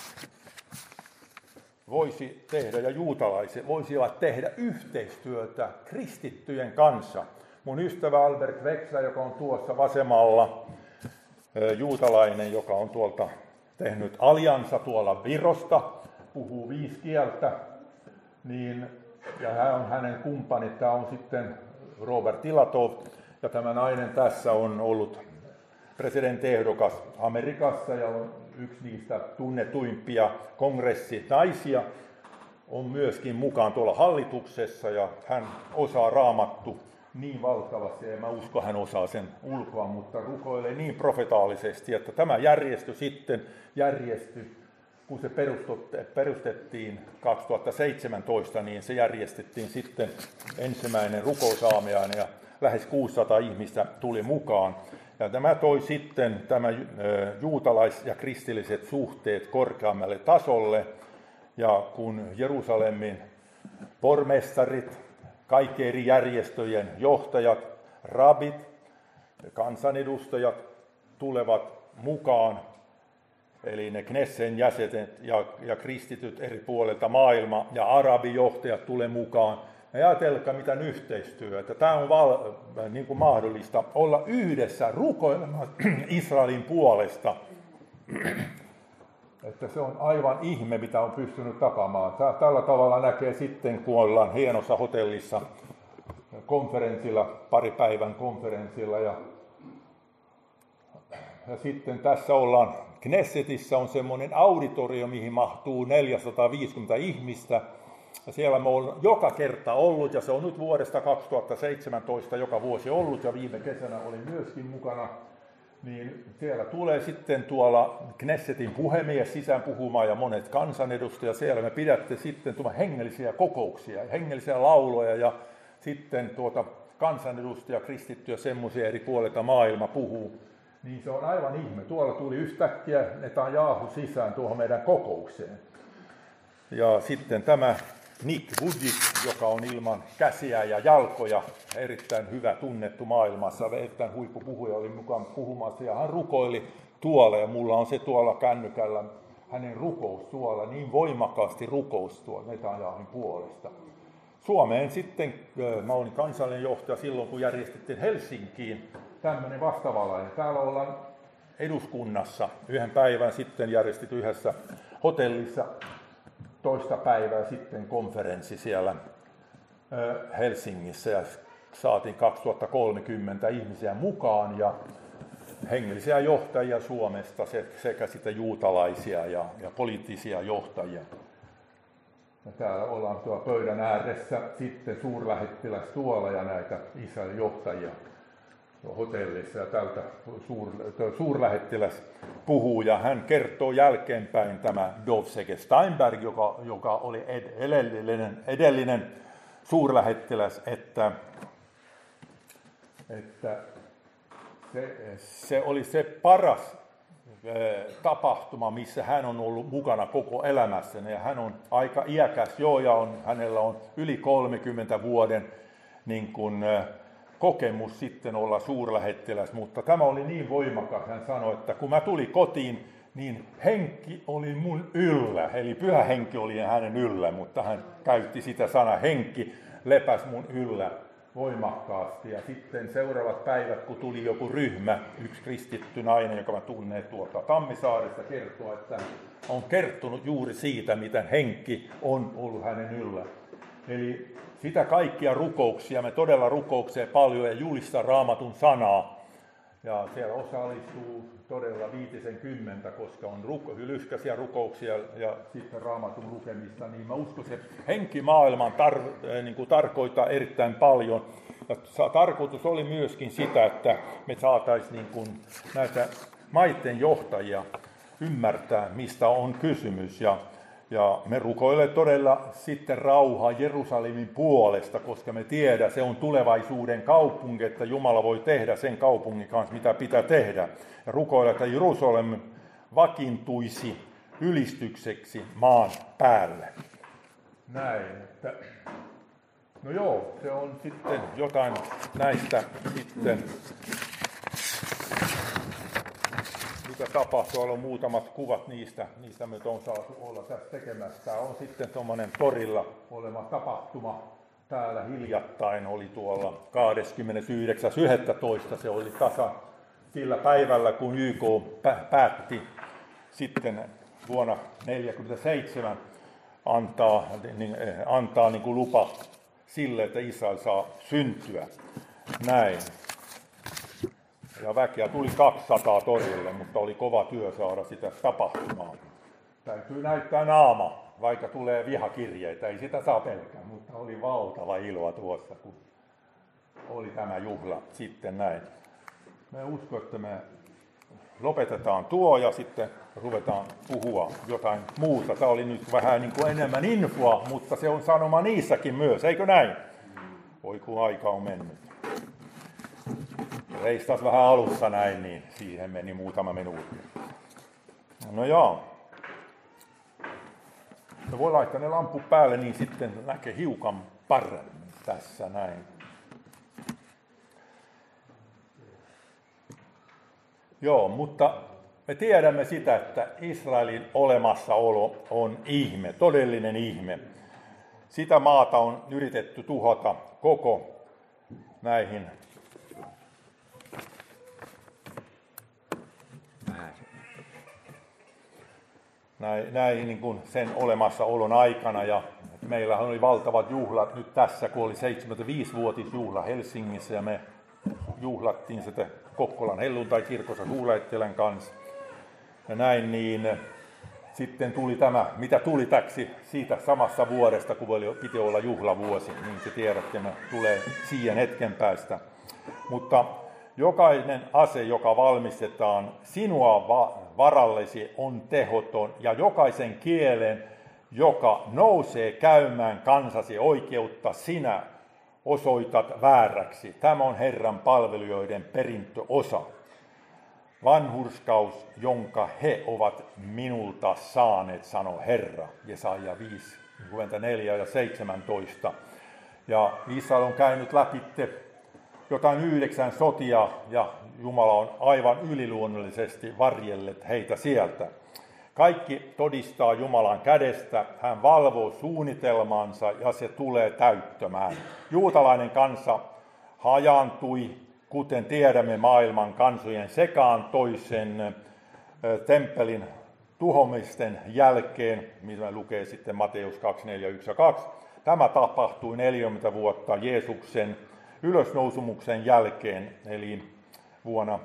voisi tehdä ja juutalaiset voisivat tehdä yhteistyötä kristittyjen kanssa. Mun ystävä Albert Wexler, joka on tuossa vasemmalla, juutalainen, joka on tuolta tehnyt aljansa tuolla Virosta, puhuu 5 kieltä, niin, ja hän on hänen kumppanit, tämä on sitten Robert Ilatov, ja tämä nainen tässä on ollut presidenttiehdokas Amerikassa ja on yksi niistä tunnetuimpia kongressinaisia, on myöskin mukaan tuolla hallituksessa ja hän osaa Raamattu niin valtavasti, ja mä uskon, hän osaa sen ulkoa, mutta rukoilee niin profetaalisesti, että tämä järjestö sitten järjestyi, kun se perustettiin 2017, niin se järjestettiin sitten ensimmäinen rukousaamiainen ja lähes 600 ihmistä tuli mukaan. Ja tämä toi sitten tämä juutalais- ja kristilliset suhteet korkeammalle tasolle, ja kun Jerusalemin pormestarit, kaikki eri järjestöjen johtajat, rabit, kansanedustajat tulevat mukaan, eli ne Knessen jäsenet ja kristityt eri puolilta maailmaa ja arabijohtajat tulee mukaan. Ja ajatelkaa, mitä yhteistyötä. Tämä on niin kuin mahdollista olla yhdessä rukoilemaan Israelin puolesta. Että se on aivan ihme, mitä on pystynyt tapaamaan. Tällä tavalla näkee sitten, kun ollaan hienossa hotellissa konferenssilla, paripäivän konferenssilla. Ja sitten tässä ollaan Knessetissä, on semmoinen auditorio, mihin mahtuu 450 ihmistä. Ja siellä me ollaan joka kerta ollut, ja se on nyt vuodesta 2017 joka vuosi ollut, ja viime kesänä olin myöskin mukana. Niin siellä tulee sitten tuolla Knessetin puhemies sisään puhumaan ja monet kansanedustajat. Siellä me pidätte sitten hengellisiä kokouksia, hengellisiä lauloja ja sitten kansanedustajia, kristittyjä, semmoisia eri puolilta maailma puhuu. Niin se on aivan ihme. Tuolla tuli yhtäkkiä Netanyahu sisään tuohon meidän kokoukseen. Ja sitten tämä Nick Vujicic, joka on ilman käsiä ja jalkoja, erittäin hyvä tunnettu maailmassa, erittäin huippupuhuja, oli mukaan puhumassa ja hän rukoili tuolla ja mulla on se tuolla kännykällä, hänen rukous tuolla, niin voimakkaasti rukous tuolla Netanyahun puolesta. Suomeen sitten, mä olin kansallinen johtaja silloin, kun järjestettiin Helsinkiin tämmöinen vastaavalainen. Täällä ollaan eduskunnassa yhden päivän sitten järjestetty yhdessä hotellissa. Toista päivää sitten konferenssi siellä Helsingissä ja saatiin 2030 ihmisiä mukaan ja hengellisiä johtajia Suomesta sekä sitten juutalaisia ja poliittisia johtajia. Ja täällä ollaan tuolla pöydän ääressä sitten suurlähettiläs tuolla ja näitä Israelin johtajia hotellissa ja tältä suurlähettiläs puhuu ja hän kertoo jälkeenpäin tämä Dov-Sege Steinberg, joka oli edellinen suurlähettiläs, että se oli se paras tapahtuma, missä hän on ollut mukana koko elämässä. Ja hän on aika iäkäs ja hänellä on yli 30 vuoden niin kuin, kokemus sitten olla suurlähettiläs, mutta tämä oli niin voimakas, hän sanoi, että kun mä tulin kotiin, niin henki oli mun yllä, eli pyhä henki oli hänen yllä, mutta hän käytti sitä sanaa, henki lepäs mun yllä voimakkaasti. Ja sitten seuraavat päivät, kun tuli joku ryhmä, yksi kristitty nainen, joka mä tunnen tuolta Tammisaaresta, kertoo, että on kertonut juuri siitä, miten henki on ollut hänen yllä. Eli sitä kaikkia rukouksia, me todella rukouksia paljon ja julistaa Raamatun sanaa. Ja siellä osallistuu todella 50, koska on lyhkäisiä rukouksia ja sitten Raamatun lukemista. Niin mä uskon, että henkimaailman tarkoittaa erittäin paljon. Ja tarkoitus oli myöskin sitä, että me saataisiin niin kuin näitä maiden johtajia ymmärtää, mistä on kysymys. Ja me rukoilemme todella sitten rauhaa Jerusalemin puolesta, koska me tiedämme, se on tulevaisuuden kaupunki, että Jumala voi tehdä sen kaupungin kanssa, mitä pitää tehdä. Ja rukoilemme, että Jerusalem vakiintuisi ylistykseksi maan päälle. Näin. Että no joo, se on sitten jotain näistä sitten, mitä tapahtuu, on muutamat kuvat niistä me on saatu olla tässä tekemässä. Tämä on sitten tuommoinen torilla oleva tapahtuma. Täällä hiljattain oli tuolla 29.11. Se oli tasa sillä päivällä, kun YK päätti sitten vuonna 1947 antaa niin kuin lupa sille, että Israel saa syntyä. Näin. ja väkeä tuli 200 torille, mutta oli kova työ saada sitä tapahtumaan. Täytyy näyttää naama, vaikka tulee vihakirjeitä, ei sitä saa pelkää, mutta oli valtava iloa tuossa, kun oli tämä juhla sitten näin. Me uskon, että me lopetetaan tuo ja sitten ruvetaan puhua jotain muuta. Tämä oli nyt vähän niin kuin enemmän infoa, mutta se on sanoma niissäkin myös, eikö näin? Voi kun aika on mennyt. Reistas vähän alussa näin, niin siihen meni muutama minuutti. No joo. No voi laittaa ne lamput päälle, niin sitten näkee hiukan paremmin tässä näin. Joo, mutta me tiedämme sitä, että Israelin olemassaolo on ihme, todellinen ihme. Sitä maata on yritetty tuhota koko näihin niin kuin sen olemassaolon aikana. Ja meillä oli valtavat juhlat nyt tässä, kun oli 75-vuotisjuhla Helsingissä ja me juhlattiin sitä Kokkolan helluntai-kirkossa Suulaittelän kanssa. Ja näin niin sitten tuli tämä, mitä tuli täksi siitä samassa vuodesta, kun piti olla juhlavuosi, niin te tiedätte, ne tulee siihen hetken päästä. Mutta jokainen ase, joka valmistetaan sinua varallesi, on tehoton, ja jokaisen kielen, joka nousee käymään kansasi oikeutta, sinä osoitat vääräksi. Tämä on Herran palvelijoiden perintöosa. Vanhurskaus, jonka he ovat minulta saaneet, sanoo Herra. Jesaja 5, 24 ja 17. Ja Israel on käynyt läpi jotain 9 sotia, ja Jumala on aivan yliluonnollisesti varjellet heitä sieltä. Kaikki todistaa Jumalan kädestä, hän valvoo suunnitelmansa ja se tulee täyttämään. Juutalainen kansa hajaantui, kuten tiedämme maailman kansojen sekaan toisen temppelin tuhomisten jälkeen, mitä lukee sitten Matteus 24:1-2. Tämä tapahtui 40 vuotta Jeesuksen ylösnousumuksen jälkeen, eli vuonna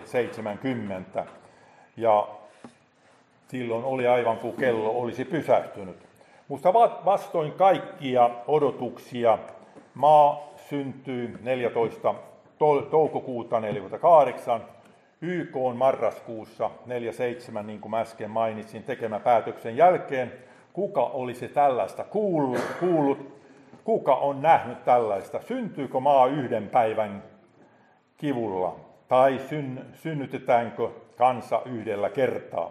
70. Ja silloin oli aivan kuin kello olisi pysähtynyt. Mutta vastoin kaikkia odotuksia maa syntyi 14. toukokuuta 1948, YK on marraskuussa 47, niin kuin äsken mainitsin, tekemän päätöksen jälkeen. Kuka olisi tällaista kuullut? Kuka on nähnyt tällaista? Syntyykö maa yhden päivän kivulla? Tai synnytetäänkö kansa yhdellä kertaa?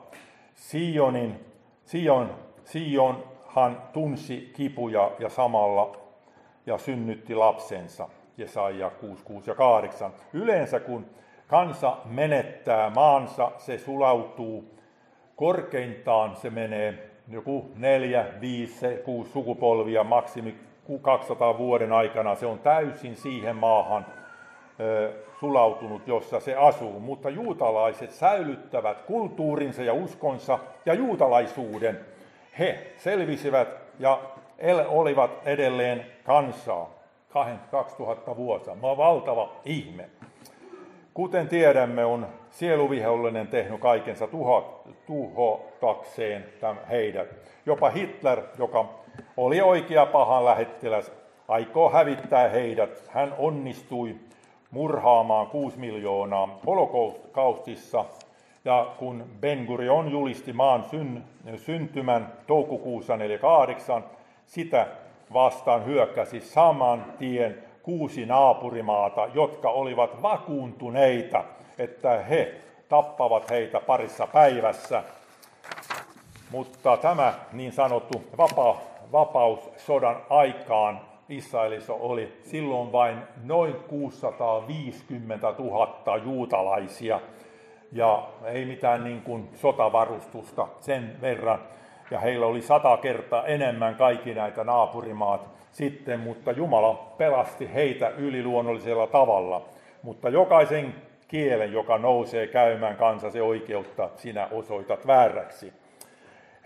Sionhan tunsi kipuja ja samalla ja synnytti lapsensa. Jesaja 6, 6 ja 8. Yleensä kun kansa menettää maansa, se sulautuu korkeintaan, se menee joku 4, 5, 6 sukupolvia, maksimi 200 vuoden aikana. Se on täysin siihen maahan sulautunut, jossa se asuu. Mutta juutalaiset säilyttävät kulttuurinsa ja uskonsa ja juutalaisuuden. He selvisivät ja olivat edelleen kansaa 2000 vuotta. Valtava ihme. Kuten tiedämme, on sieluvihollinen tehnyt kaikensa tuhotakseen heidät. Jopa Hitler, joka oli oikea pahan lähettiläs, aikoo hävittää heidät. Hän onnistui murhaamaan 6 miljoonaa holokaustissa. Ja kun Ben-Gurion julisti maan syntymän toukokuussa 48, sitä vastaan hyökkäsi saman tien 6 naapurimaata, jotka olivat vakuuntuneita, että he tappavat heitä parissa päivässä. Mutta tämä niin sanottu vapaussodan aikaan Israelissa oli silloin vain noin 650 000 juutalaisia. Ja ei mitään niin kuin sotavarustusta sen verran. Ja heillä oli 100 kertaa enemmän kaikki näitä naapurimaat sitten, mutta Jumala pelasti heitä yliluonnollisella tavalla. Mutta jokaisen kielen, joka nousee käymään kansasi oikeutta, sinä osoitat vääräksi.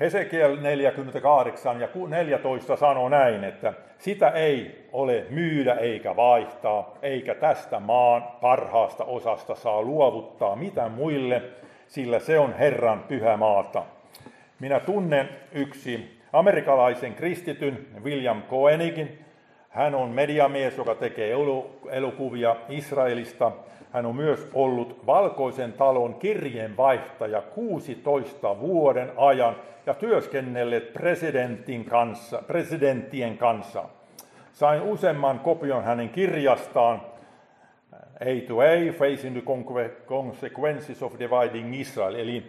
Hesekiel 48 ja 14 sanoo näin, että sitä ei ole myydä eikä vaihtaa, eikä tästä maan parhaasta osasta saa luovuttaa mitään muille, sillä se on Herran pyhä maata. Minä tunnen yksi amerikkalaisen kristityn, William Koenigin. Hän on mediamies, joka tekee elokuvia Israelista. Hän on myös ollut Valkoisen talon kirjeenvaihtaja 16 vuoden ajan ja työskennellyt presidenttien kanssa. Sain useamman kopion hänen kirjastaan A to A, Facing the Consequences of Dividing Israel, eli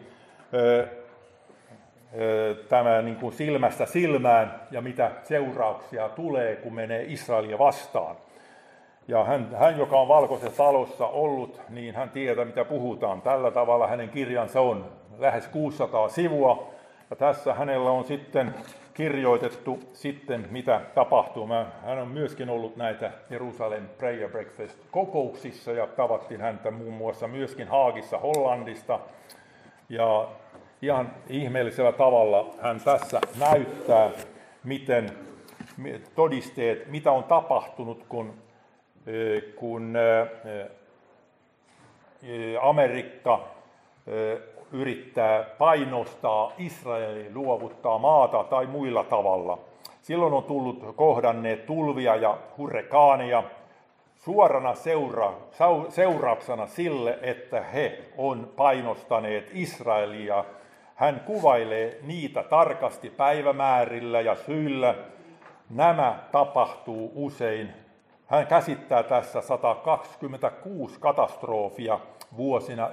tämä niin kuin silmästä silmään ja mitä seurauksia tulee, kun menee Israelia vastaan. Ja hän, joka on Valkoisessa talossa ollut, niin hän tietää, mitä puhutaan. Tällä tavalla hänen kirjansa on lähes 600 sivua. Ja tässä hänellä on sitten kirjoitettu sitten, mitä tapahtuu. Hän on myöskin ollut näitä Jerusalem Prayer Breakfast-kokouksissa ja tavattiin häntä muun muassa myöskin Haagissa Hollandista. Ja ihan ihmeellisellä tavalla hän tässä näyttää, miten todisteet, mitä on tapahtunut, kun Amerikka yrittää painostaa Israelia luovuttaa maata tai muilla tavalla. Silloin on tullut kohdanneet tulvia ja hurrikaaneja suorana seurauksena sille, että he on painostaneet Israelia. Hän kuvailee niitä tarkasti päivämäärillä ja syillä. Nämä tapahtuu usein. Hän käsittää tässä 126 katastrofia vuosina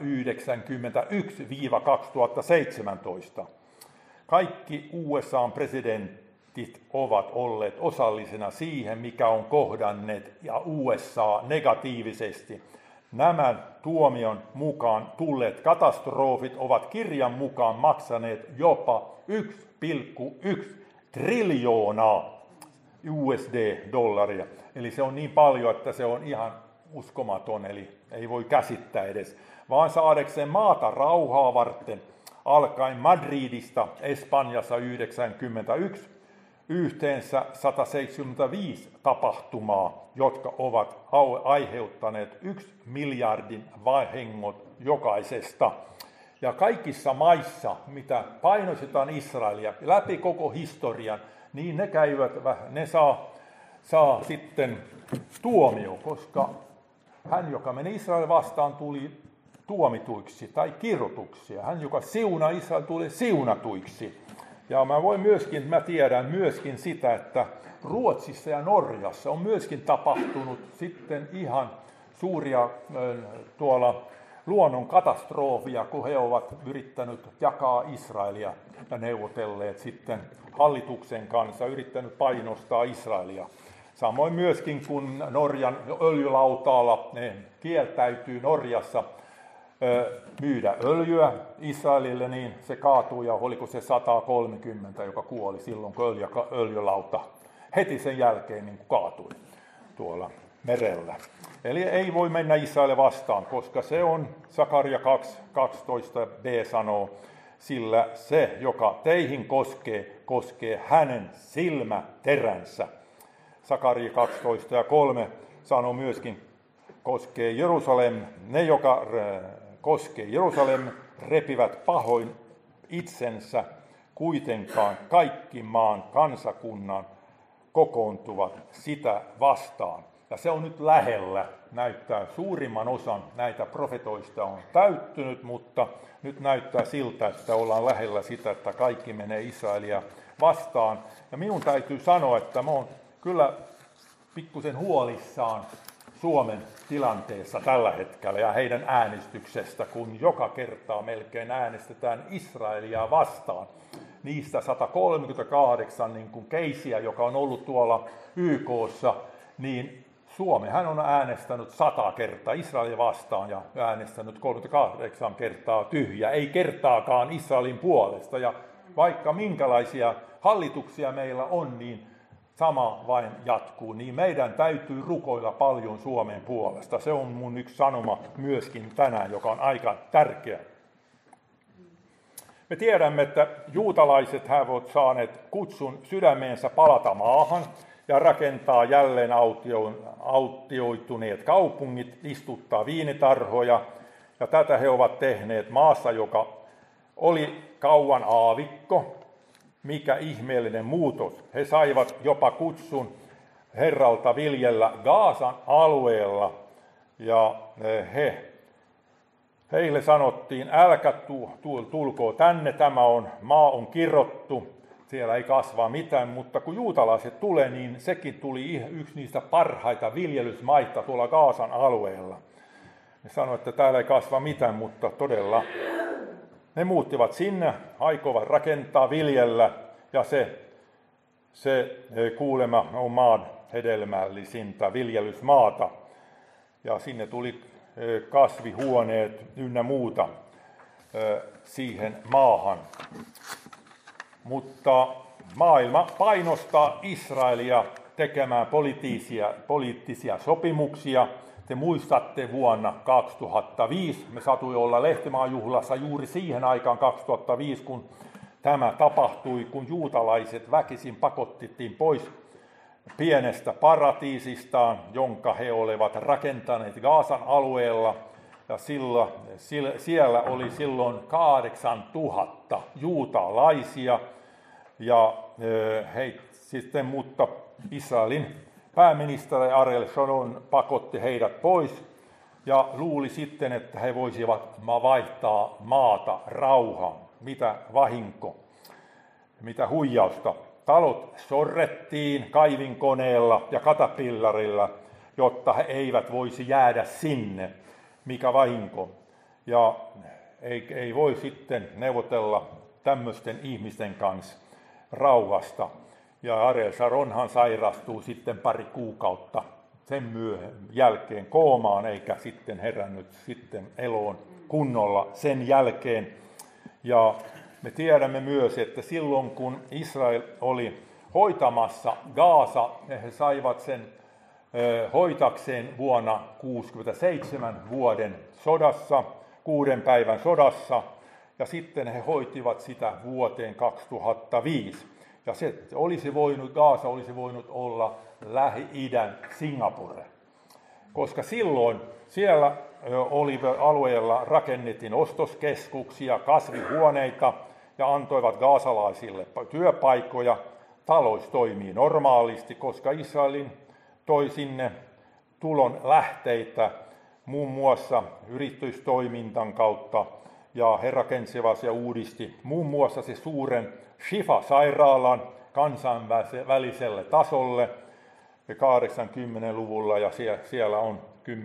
1991-2017. Kaikki USA:n presidentit ovat olleet osallisena siihen, mikä on kohdanneet ja USA negatiivisesti. Nämä tuomion mukaan tulleet katastrofit ovat kirjan mukaan maksaneet jopa 1,1 triljoonaa USD-dollaria. Eli se on niin paljon, että se on ihan uskomaton, eli ei voi käsittää edes. Vaan saadakseen maata rauhaa varten, alkaen Madridista Espanjassa 91, yhteensä 175 tapahtumaa, jotka ovat aiheuttaneet 1 miljardin vahingot jokaisesta. Ja kaikissa maissa, mitä painostetaan Israelia läpi koko historian, niin ne saa sitten tuomio, koska hän, joka meni Israelin vastaan, tuli tuomituiksi tai kirjoituksi. Hän, joka siunaa Israel, tuli siunatuiksi. Ja mä tiedän myöskin sitä, että Ruotsissa ja Norjassa on myöskin tapahtunut sitten ihan suuria tuolla luonnon katastrofia, kun he ovat yrittänyt jakaa Israelia ja neuvotelleet sitten hallituksen kanssa, yrittänyt painostaa Israelia. Samoin myöskin kun Norjan öljylautaalla ne kieltäytyy Norjassa myydä öljyä Israelille, niin se kaatui ja oliko se 130, joka kuoli silloin, kun öljylauta heti sen jälkeen niin kaatui tuolla merellä. Eli ei voi mennä Israelille vastaan, koska se on, Sakaria 2:12b sanoo, sillä se, joka teihin koskee hänen silmäteränsä. Sakaria 12:3 sanoo myöskin, koskee Jerusalem, ne, joka koskee Jerusalem, repivät pahoin itsensä, kuitenkaan kaikki maan kansakunnan kokoontuvat sitä vastaan. Ja se on nyt lähellä, näyttää suurimman osan näitä profetoista on täyttynyt, mutta nyt näyttää siltä, että ollaan lähellä sitä, että kaikki menee Israelia vastaan. Ja minun täytyy sanoa, että mä oon kyllä pikkusen huolissaan Suomen tilanteessa tällä hetkellä ja heidän äänestyksestä, kun joka kertaa melkein äänestetään Israelia vastaan. Niistä 138 niin kuin keisiä, joka on ollut tuolla YK:ssa, niin Suomihan on äänestänyt 100 kertaa Israelia vastaan ja äänestänyt 38 kertaa tyhjää, ei kertaakaan Israelin puolesta. Ja vaikka minkälaisia hallituksia meillä on, niin sama vain jatkuu, niin meidän täytyy rukoilla paljon Suomen puolesta. Se on mun yksi sanoma myöskin tänään, joka on aika tärkeä. Me tiedämme, että juutalaiset ovat saaneet kutsun sydämeensä palata maahan ja rakentaa jälleen autioituneet kaupungit, istuttaa viinitarhoja. Ja tätä he ovat tehneet maassa, joka oli kauan aavikko. Mikä ihmeellinen muutos. He saivat jopa kutsun Herralta viljellä Gaasan alueella. Ja heille sanottiin, älkää tulkoo tänne, maa on kirottu, siellä ei kasvaa mitään, mutta kun juutalaiset tulee, niin sekin tuli yksi niistä parhaita viljelysmaita tuolla Gaasan alueella. Ne sanoivat, että täällä ei kasva mitään, mutta todella ne muuttivat sinne, aikovat rakentaa, viljellä, ja se kuulema on maan hedelmällisintä viljelysmaata. Ja sinne tuli kasvihuoneet ynnä muuta siihen maahan. Mutta maailma painostaa Israelia tekemään poliittisia sopimuksia. Te muistatte vuonna 2005, me satui olla Lehtimaan juhlassa juuri siihen aikaan 2005, kun tämä tapahtui, kun juutalaiset väkisin pakotettiin pois pienestä paratiisistaan, jonka he olivat rakentaneet Gaasan alueella. Ja siellä oli silloin 8000 juutalaisia, ja mutta Israelin pääministeri Ariel Sharon pakotti heidät pois ja luuli sitten, että he voisivat vaihtaa maata rauhaan. Mitä vahinko, mitä huijausta. Talot sorrettiin kaivinkoneella ja katapillarilla, jotta he eivät voisi jäädä sinne. Mikä vahinko. Ja ei voi sitten neuvotella tämmöisten ihmisten kanssa rauhasta. Ja Ariel Sharonhan sairastuu sitten pari kuukautta sen jälkeen koomaan, eikä sitten herännyt sitten eloon kunnolla sen jälkeen. Ja me tiedämme myös, että silloin kun Israel oli hoitamassa Gaasa, he saivat sen hoitakseen vuonna 1967 vuoden sodassa, 6 päivän sodassa, ja sitten he hoitivat sitä vuoteen 2005. Ja Gaasa olisi voinut olla Lähi-idän Singapore, koska silloin siellä alueella rakennettiin ostoskeskuksia, kasvihuoneita ja antoivat gaasalaisille työpaikkoja. Talous toimii normaalisti, koska Israelin toi sinne tulon lähteitä muun muassa yritystoimintan kautta, ja he rakensivat ja uudisti muun muassa se suuren Shifa-sairaalan kansainväliselle tasolle 80-luvulla, ja siellä on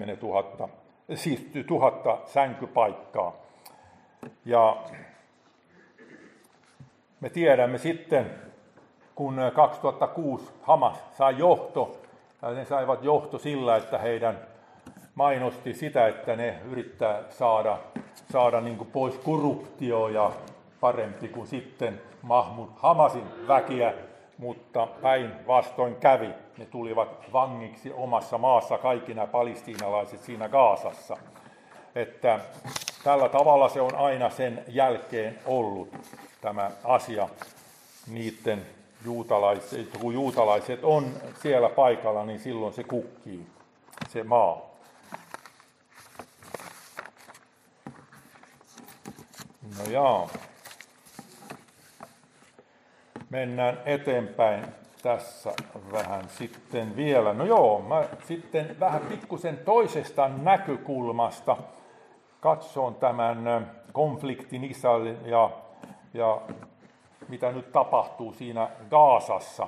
1000 sänkypaikkaa. Ja me tiedämme sitten, kun 2006 Hamas sai johto, ja ne saivat johto sillä, että heidän mainosti sitä, että ne yrittää saada niin kuin pois korruptio ja parempi kuin sitten Mahmud Hamasin väkiä, mutta päinvastoin kävi. Ne tulivat vangiksi omassa maassa, kaikki nämä palestiinalaiset siinä Gaasassa. Että tällä tavalla se on aina sen jälkeen ollut tämä asia niiden kun juutalaiset on siellä paikalla, niin silloin se kukkii, se maa. No jaa. Mennään eteenpäin tässä vähän sitten vielä. No joo, mä sitten vähän pikkusen toisesta näkökulmasta katson tämän konfliktin Israelin ja mitä nyt tapahtuu siinä Gaasassa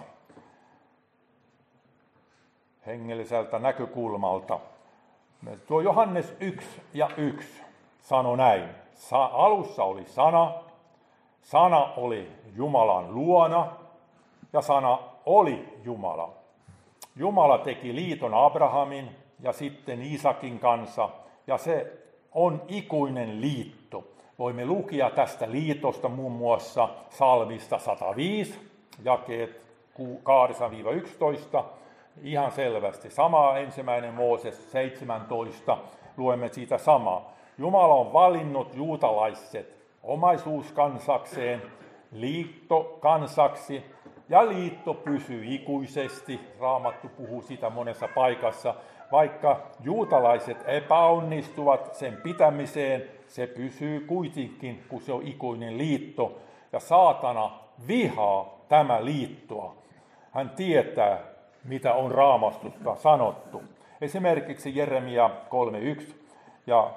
hengelliseltä näkökulmalta. Tuo Johannes 1:1 sanoi näin. Alussa oli sana, sana oli Jumalan luona ja sana oli Jumala. Jumala teki liiton Abrahamin ja sitten Iisakin kanssa, ja se on ikuinen liitto. Voimme lukea tästä liitosta muun muassa Psalmista 105, jakeet 8-11, ihan selvästi. Sama 1. Mooses 17, luemme siitä samaa. Jumala on valinnut juutalaiset omaisuuskansakseen, liitto kansaksi, ja liitto pysyy ikuisesti. Raamattu puhuu sitä monessa paikassa. Vaikka juutalaiset epäonnistuvat sen pitämiseen, se pysyy kuitenkin, kun se on ikuinen liitto. Ja saatana vihaa tämä liittoa. Hän tietää, mitä on Raamatusta sanottu. Esimerkiksi Jeremia 3.1 ja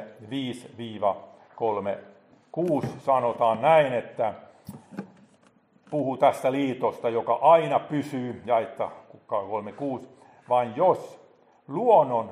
3.5-3.6 sanotaan näin, että puhuu tästä liitosta, joka aina pysyy, ja että 3.6, vaan jos luonnon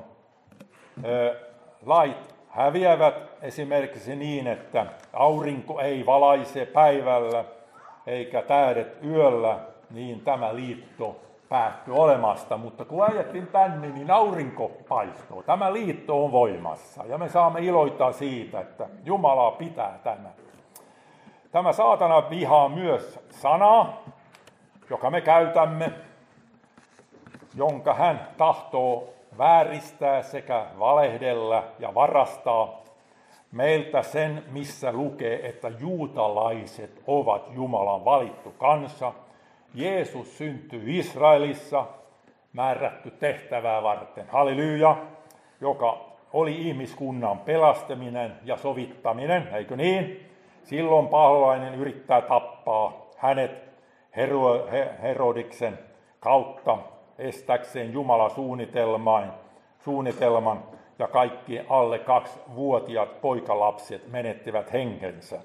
lait häviävät esimerkiksi niin, että aurinko ei valaise päivällä eikä tähdet yöllä, niin tämä liitto päättyy olemasta. Mutta kun ajettiin tänne, niin aurinko paistuu. Tämä liitto on voimassa ja me saamme iloittaa siitä, että Jumala pitää tämä. Tämä saatana vihaa myös sanaa, joka me käytämme, jonka hän tahtoo vääristää sekä valehdella ja varastaa meiltä sen, missä lukee, että juutalaiset ovat Jumalan valittu kansa. Jeesus syntyi Israelissa määrätty tehtävää varten. Halleluja, joka oli ihmiskunnan pelastaminen ja sovittaminen, eikö niin? Silloin paholainen yrittää tappaa hänet Herodiksen kautta estäkseen Jumalan suunnitelman ja kaikki alle 2-vuotiaat poikalapset menettivät henkensä.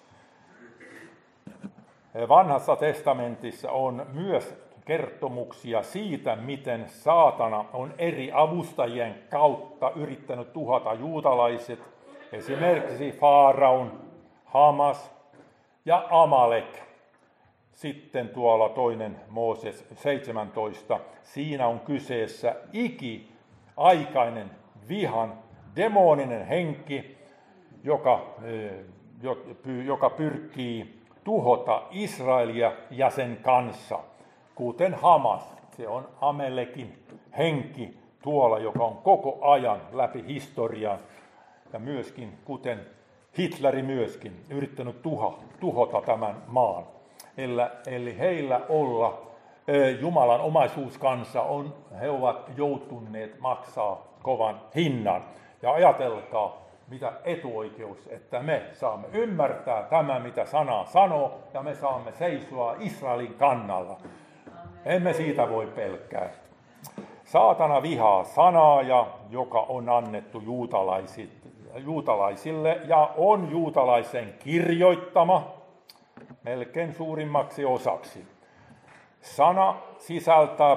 Vanhassa testamentissa on myös kertomuksia siitä, miten saatana on eri avustajien kautta yrittänyt tuhota juutalaiset, esimerkiksi Faaraun, Hamas ja Amalek. Sitten tuolla 2. Mooses 17, siinä on kyseessä ikiaikainen vihan demoninen henki, joka pyrkii tuhota Israelia ja sen kanssa, kuten Hamas. Se on Amalekin henki tuolla, joka on koko ajan läpi historiaa ja myöskin, kuten Hitleri myöskin, yrittänyt tuhota tämän maan. Eli heillä olla Jumalan omaisuuskansa he ovat joutuneet maksaa kovan hinnan. Ja ajatelkaa, mitä etuoikeus, että me saamme ymmärtää tämän, mitä sana sanoo, ja me saamme seisoa Israelin kannalla. Emme siitä voi pelkää. Saatana vihaa sanaa, joka on annettu juutalaisille, ja on juutalaisen kirjoittama melkein suurimmaksi osaksi. Sana sisältää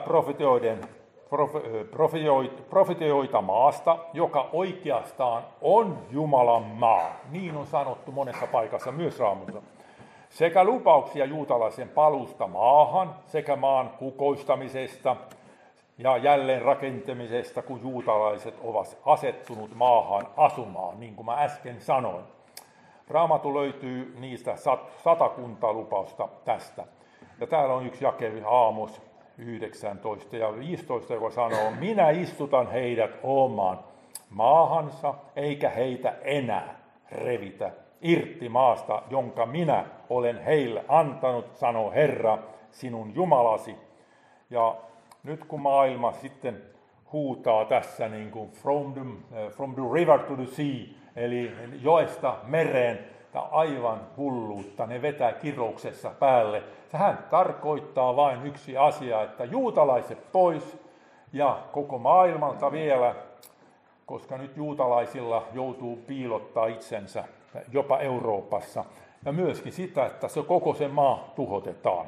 profetioita maasta, joka oikeastaan on Jumalan maa. Niin on sanottu monessa paikassa myös Raamatussa. Sekä lupauksia juutalaisen palusta maahan, sekä maan kukoistamisesta ja jälleen rakentamisesta, kun juutalaiset ovat asettunut maahan asumaan, niin kuin mä äsken sanoin. Raamattu löytyy niistä 100 lupausta tästä. Ja täällä on yksi jakeli Aamos 19 ja 15, joka sanoo, minä istutan heidät omaan maahansa, eikä heitä enää revitä irti maasta, jonka minä olen heille antanut, sanoo Herra, sinun Jumalasi. Ja nyt kun maailma sitten huutaa tässä niin kuin from the river to the sea, eli joesta mereen, aivan hulluutta, ne vetää kirouksessa päälle. Tähän tarkoittaa vain yksi asia, että juutalaiset pois ja koko maailmalta vielä, koska nyt juutalaisilla joutuu piilottaa itsensä jopa Euroopassa. Ja myöskin sitä, että koko se maa tuhotetaan.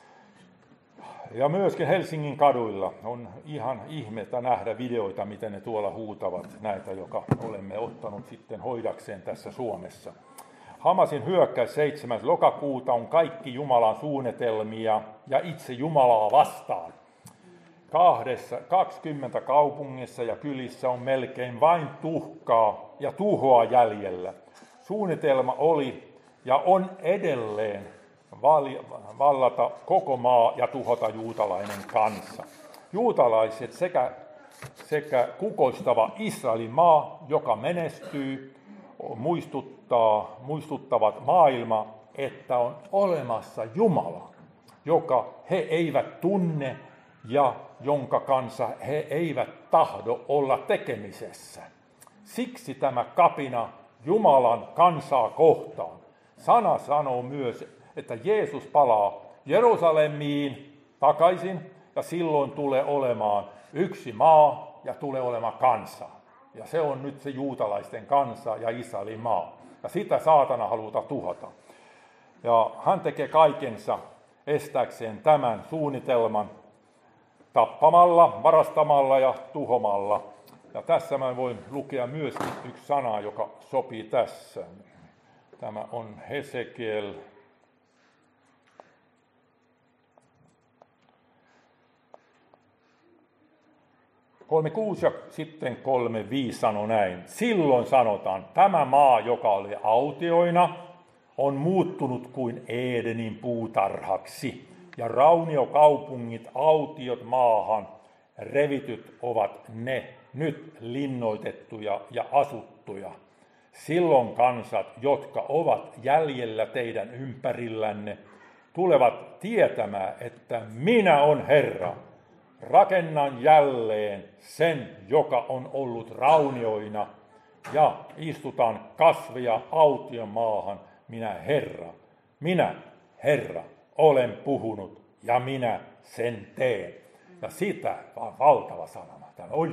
Ja myöskin Helsingin kaduilla on ihan ihmettä nähdä videoita, miten ne tuolla huutavat näitä, joka olemme ottanut sitten hoidakseen tässä Suomessa. Hamasin hyökkäys 7. lokakuuta on kaikki Jumalan suunnitelmia ja itse Jumalaa vastaan. 20 kaupungissa ja kylissä on melkein vain tuhkaa ja tuhoa jäljellä. Suunnitelma oli ja on edelleen vallata koko maa ja tuhota juutalainen kansa. Juutalaiset sekä kukoistava Israelin maa, joka menestyy, muistuttavat maailma, että on olemassa Jumala, joka he eivät tunne ja jonka kanssa he eivät tahdo olla tekemisessä. Siksi tämä kapina Jumalan kansaa kohtaan. Sana sanoo myös, että Jeesus palaa Jerusalemiin takaisin ja silloin tulee olemaan yksi maa ja tulee olemaan kansa. Ja se on nyt se juutalaisten kansa ja Israelin maa. Ja sitä saatana haluaa tuhota. Ja hän tekee kaikensa estääkseen tämän suunnitelman tappamalla, varastamalla ja tuhomalla. Ja tässä mä voin lukea myöskin yksi sana, joka sopii tässä. Tämä on Hesekiel 3:6 ja sitten 3:5 sanoo näin. Silloin sanotaan, tämä maa, joka oli autioina, on muuttunut kuin Edenin puutarhaksi. Ja rauniokaupungit, autiot maahan, revityt ovat ne nyt linnoitettuja ja asuttuja. Silloin kansat, jotka ovat jäljellä teidän ympärillänne, tulevat tietämään, että minä on Herra. Rakennan jälleen sen, joka on ollut raunioina, ja istutan kasveja aution maahan. Minä, Herra, olen puhunut, ja minä sen teen. Ja sitä valtava sanoma. Oi.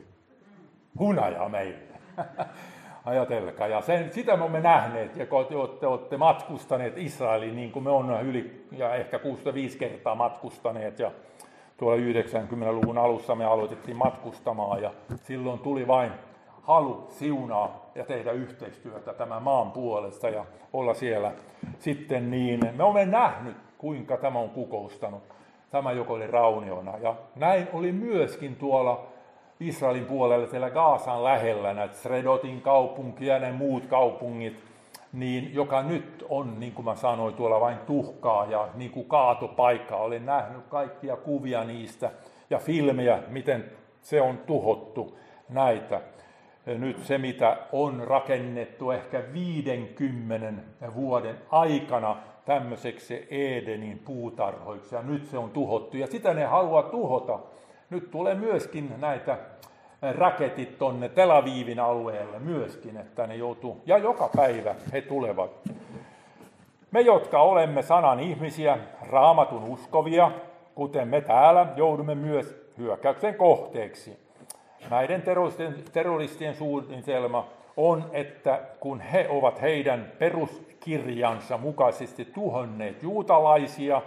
Hunaja meille. Ajatelkaa. Ja sitä me olemme nähneet, ja kun te olette matkustaneet Israeliin, niin kuin me olemme yli ja ehkä 65 kertaa matkustaneet, ja tuolla 90-luvun alussa me aloitettiin matkustamaan, ja silloin tuli vain halu siunaa ja tehdä yhteistyötä tämän maan puolesta ja olla siellä. Sitten niin, me olemme nähnyt, kuinka tämä on kukoustanut, tämä joka oli rauniona. Ja näin oli myöskin tuolla Israelin puolella, siellä Gaasan lähellä, näitä Sredotin kaupunki ja ne muut kaupungit, niin joka nyt on, niin kuin mä sanoin, tuolla vain tuhkaa ja niin kuin kaatopaikkaa. Olen nähnyt kaikkia kuvia niistä ja filmejä, miten se on tuhottu näitä. Nyt se, mitä on rakennettu ehkä 50 vuoden aikana tämmöiseksi Edenin puutarhoiksi, ja nyt se on tuhottu, ja sitä ne haluaa tuhota. Nyt tulee myöskin näitä raketit tonne Tel Avivin alueelle myöskin, että ne joutuu, ja joka päivä he tulevat. Me, jotka olemme sanan ihmisiä, raamatun uskovia, kuten me täällä, joudumme myös hyökkäyksen kohteeksi. Näiden terroristien suunnitelma on, että kun he ovat heidän peruskirjansa mukaisesti tuhonneet juutalaisia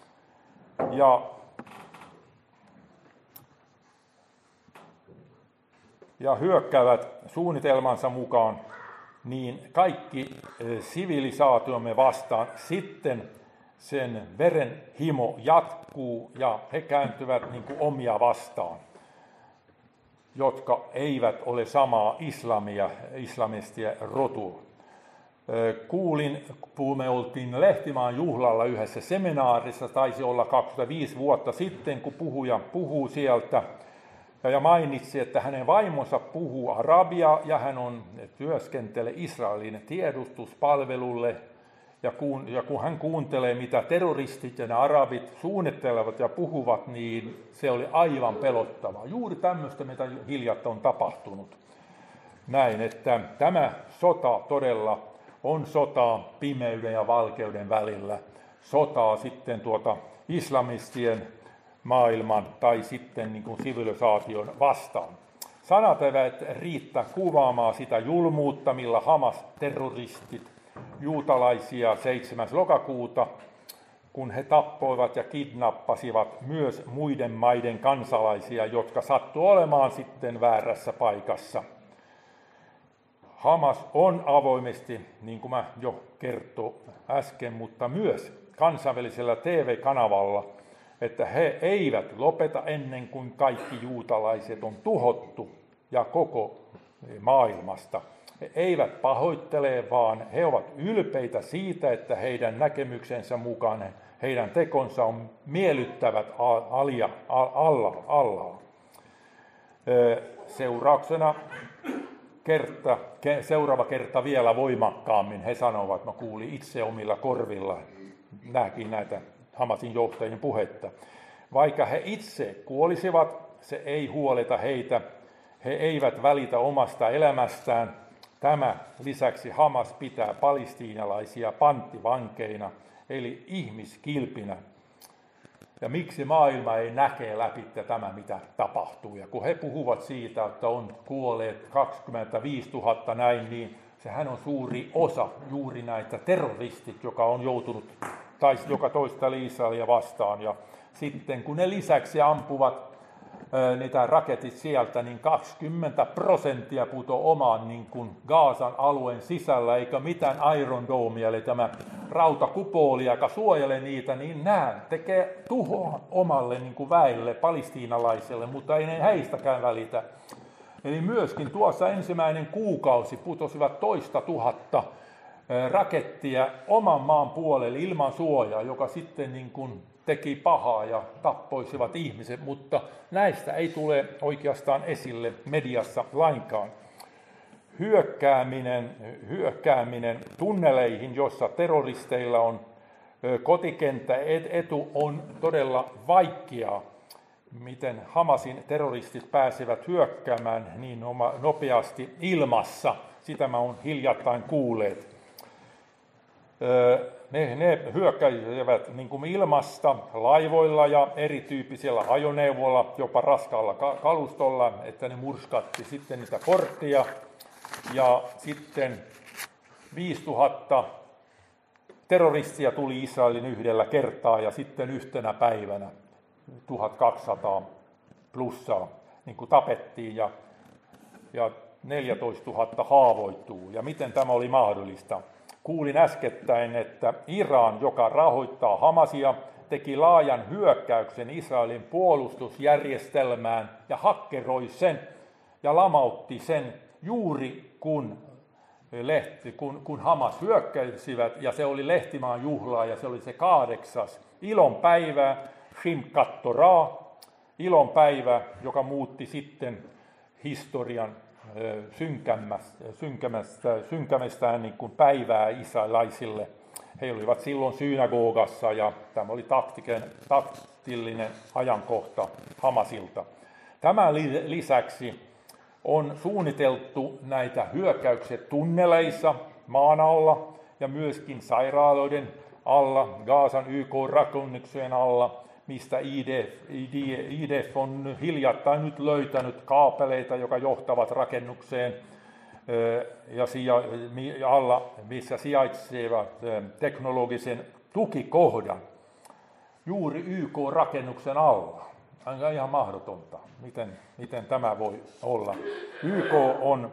ja hyökkäävät suunnitelmansa mukaan, niin kaikki sivilisaatiomme vastaan sitten sen veren himo jatkuu ja he kääntyvät niin kuin omia vastaan, jotka eivät ole samaa islamistia rotua. Kuulin, kun me oltiin Lehtimaan juhlalla yhdessä seminaarissa, taisi olla 25 vuotta sitten, kun puhuja puhuu sieltä, ja mainitsi, että hänen vaimonsa puhuu arabiaa, ja hän työskentelee Israelin tiedustuspalvelulle, ja kun hän kuuntelee, mitä terroristit ja ne arabit suunnittelevat ja puhuvat, niin se oli aivan pelottavaa. Juuri tämmöistä, mitä hiljattain on tapahtunut. Näin, että tämä sota todella on sotaa pimeyden ja valkeuden välillä. Sotaa sitten islamistien maailman tai sitten niin kuin sivilisaation vastaan. Sanat eivät riittää kuvaamaan sitä julmuutta, millä Hamas-terroristit juutalaisia 7. lokakuuta, kun he tappoivat ja kidnappasivat myös muiden maiden kansalaisia, jotka sattuu olemaan sitten väärässä paikassa. Hamas on avoimesti, niin kuin mä jo kertoin äsken, mutta myös kansainvälisellä TV-kanavalla, että he eivät lopeta ennen kuin kaikki juutalaiset on tuhottu ja koko maailmasta. He eivät pahoittele, vaan he ovat ylpeitä siitä, että heidän näkemyksensä mukaan heidän tekonsa on miellyttävät Allaa. Seurauksena seuraava kerta vielä voimakkaammin. He sanovat, mä kuulin itse omilla korvilla, näkin näitä Hamasin johtajien puhetta. Vaikka he itse kuolisivat, se ei huoleta heitä. He eivät välitä omasta elämästään. Tämä lisäksi Hamas pitää palestiinalaisia panttivankeina, eli ihmiskilpinä. Ja miksi maailma ei näkee läpi tämä, mitä tapahtuu. Ja kun he puhuvat siitä, että on kuolleet 25 000 näin, niin sehän on suuri osa juuri näitä terroristit, joka on joutunut, tai joka toisteli Israelia vastaan. Ja sitten kun ne lisäksi ampuvat niitä raketit sieltä, niin 20% putoo omaan niin kuin Gaasan alueen sisällä, eikä mitään Iron Domea, eli tämä rautakupoli, joka suojelee niitä, niin nämä tekee tuhoa omalle niin kuin väelle, palestiinalaiselle, mutta ei ne heistäkään välitä. Eli myöskin tuossa ensimmäinen kuukausi putosivat 200 000 rakettia oman maan puolelle ilman suojaa, joka sitten niin kuin teki pahaa ja tappoisivat ihmiset, mutta näistä ei tule oikeastaan esille mediassa lainkaan. Hyökkääminen tunneleihin, jossa terroristeilla on kotikenttä etu, on todella vaikeaa. Miten Hamasin terroristit pääsevät hyökkäämään niin nopeasti ilmassa, sitä mä oon hiljattain kuulleet. Ne hyökkäisivät niin kuin ilmasta laivoilla ja erityyppisillä ajoneuvoilla, jopa raskaalla kalustolla, että ne murskatti sitten niitä porttia. Ja sitten 5000 terroristia tuli Israelin yhdellä kertaa ja sitten yhtenä päivänä 1200 plussaa niin kuin tapettiin ja 14 000 haavoittuu. Ja miten tämä oli mahdollista? Kuulin äskettäin, että Iran, joka rahoittaa Hamasia, teki laajan hyökkäyksen Israelin puolustusjärjestelmään ja hakkeroi sen ja lamautti sen juuri kun Hamas hyökkäsivät, ja se oli lehtimaan juhlaa ja se oli se 8. ilonpäivä, Simchat Torah, ilonpäivä, joka muutti sitten historian synkämästään niin kuin päivää israelaisille. He olivat silloin synagogassa ja tämä oli taktillinen ajankohta Hamasilta. Tämän lisäksi on suunniteltu näitä hyökkäykset tunneleissa maan alla ja myöskin sairaaloiden alla, Gaasan YK-rakennuksen alla, mistä IDF on hiljattain nyt löytänyt kaapeleita, jotka johtavat rakennukseen ja alla, missä sijaitsevat teknologisen tukikohdan juuri YK-rakennuksen alla. Ihan mahdotonta. Miten tämä voi olla? YK on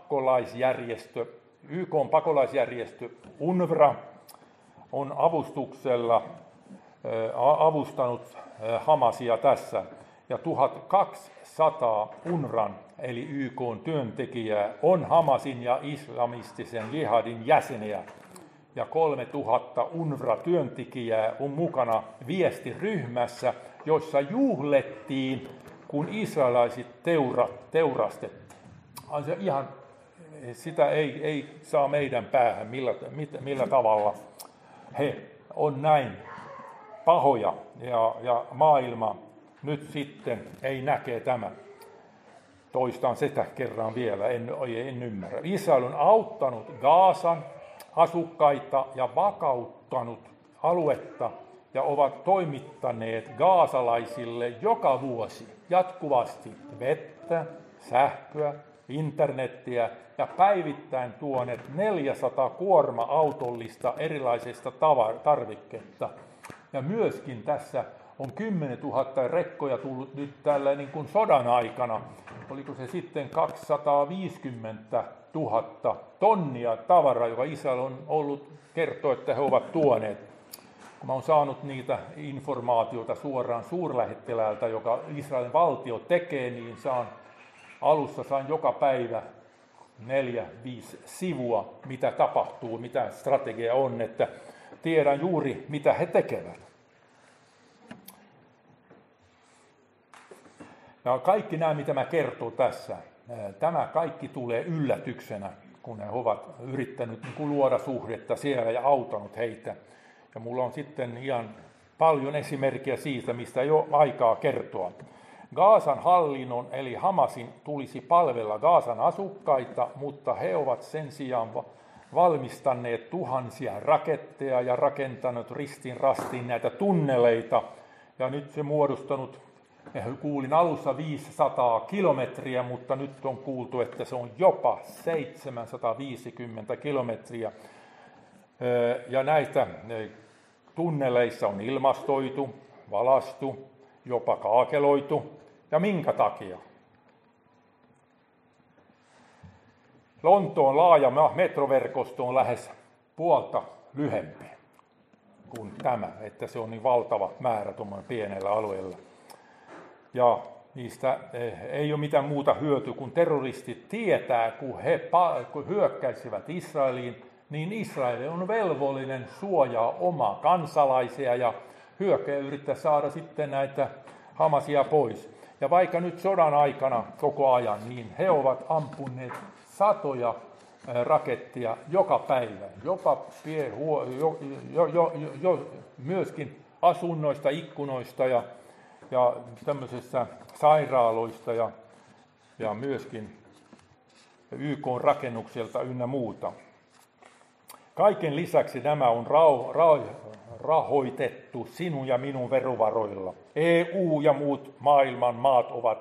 pakolaisjärjestö UNRWA on avustuksella avustanut Hamasia tässä, ja 1200 UNRWAn eli YK:n työntekijää on Hamasin ja islamistisen jihadin jäseniä, ja 3000 UNRWA-työntekijää on mukana viestiryhmässä, jossa juhlettiin, kun israelaiset teurastettiin. Sitä ei saa meidän päähän, millä tavalla he on näin pahoja, ja maailma nyt sitten ei näkee tämän. Toistan sitä kerran vielä, en ymmärrä. Israel on auttanut Gaasan asukkaita ja vakauttanut aluetta ja ovat toimittaneet gaasalaisille joka vuosi jatkuvasti vettä, sähköä, internettiä ja päivittäin tuoneet 400 kuorma-autollista erilaisista tarvikkeita. Ja myöskin tässä on 10 000 rekkoja tullut nyt tällä niin kuin sodan aikana. Oliko se sitten 250 000 tonnia tavaraa, joka Israel on ollut kertoa, että he ovat tuoneet. Kun mä olen saanut niitä informaatiota suoraan suurlähettiläältä, joka Israelin valtio tekee, niin alussa sain joka päivä 4-5 sivua, mitä tapahtuu, mitä strategia on, että tiedän juuri, mitä he tekevät. Ja kaikki nämä, mitä mä kerton tässä, tämä kaikki tulee yllätyksenä, kun he ovat yrittäneet luoda suhdetta siellä ja auttanut heitä. Ja mulla on sitten ihan paljon esimerkkejä siitä, mistä ei ole aikaa kertoa. Gaasan hallinnon eli Hamasin tulisi palvella Gaasan asukkaita, mutta he ovat sen sijaan valmistaneet tuhansia raketteja ja rakentaneet ristin rastiin näitä tunneleita. Ja nyt se muodostanut, kuulin alussa 500 kilometriä, mutta nyt on kuultu, että se on jopa 750 kilometriä. Ja näitä tunneleissa on ilmastoitu, valastu, jopa kaakeloitu. Ja minkä takia? Lontoon laaja metroverkosto on lähes puolta lyhempi kuin tämä, että se on niin valtava määrä tuommoinen pienellä alueella. Ja niistä ei ole mitään muuta hyötyä, kun terroristit tietää, kun hyökkäisivät Israeliin, niin Israel on velvollinen suojaa omaa kansalaisia ja hyökkäjä yrittää saada sitten näitä Hamasia pois. Ja vaikka nyt sodan aikana koko ajan, niin he ovat ampuneet satoja rakettia joka päivä, jopa myöskin asunnoista, ikkunoista ja tämmöisistä sairaaloista ja myöskin YK-rakennukselta ynnä muuta. Kaiken lisäksi nämä on rahoitettu sinun ja minun verovaroilla. EU ja muut maailman maat ovat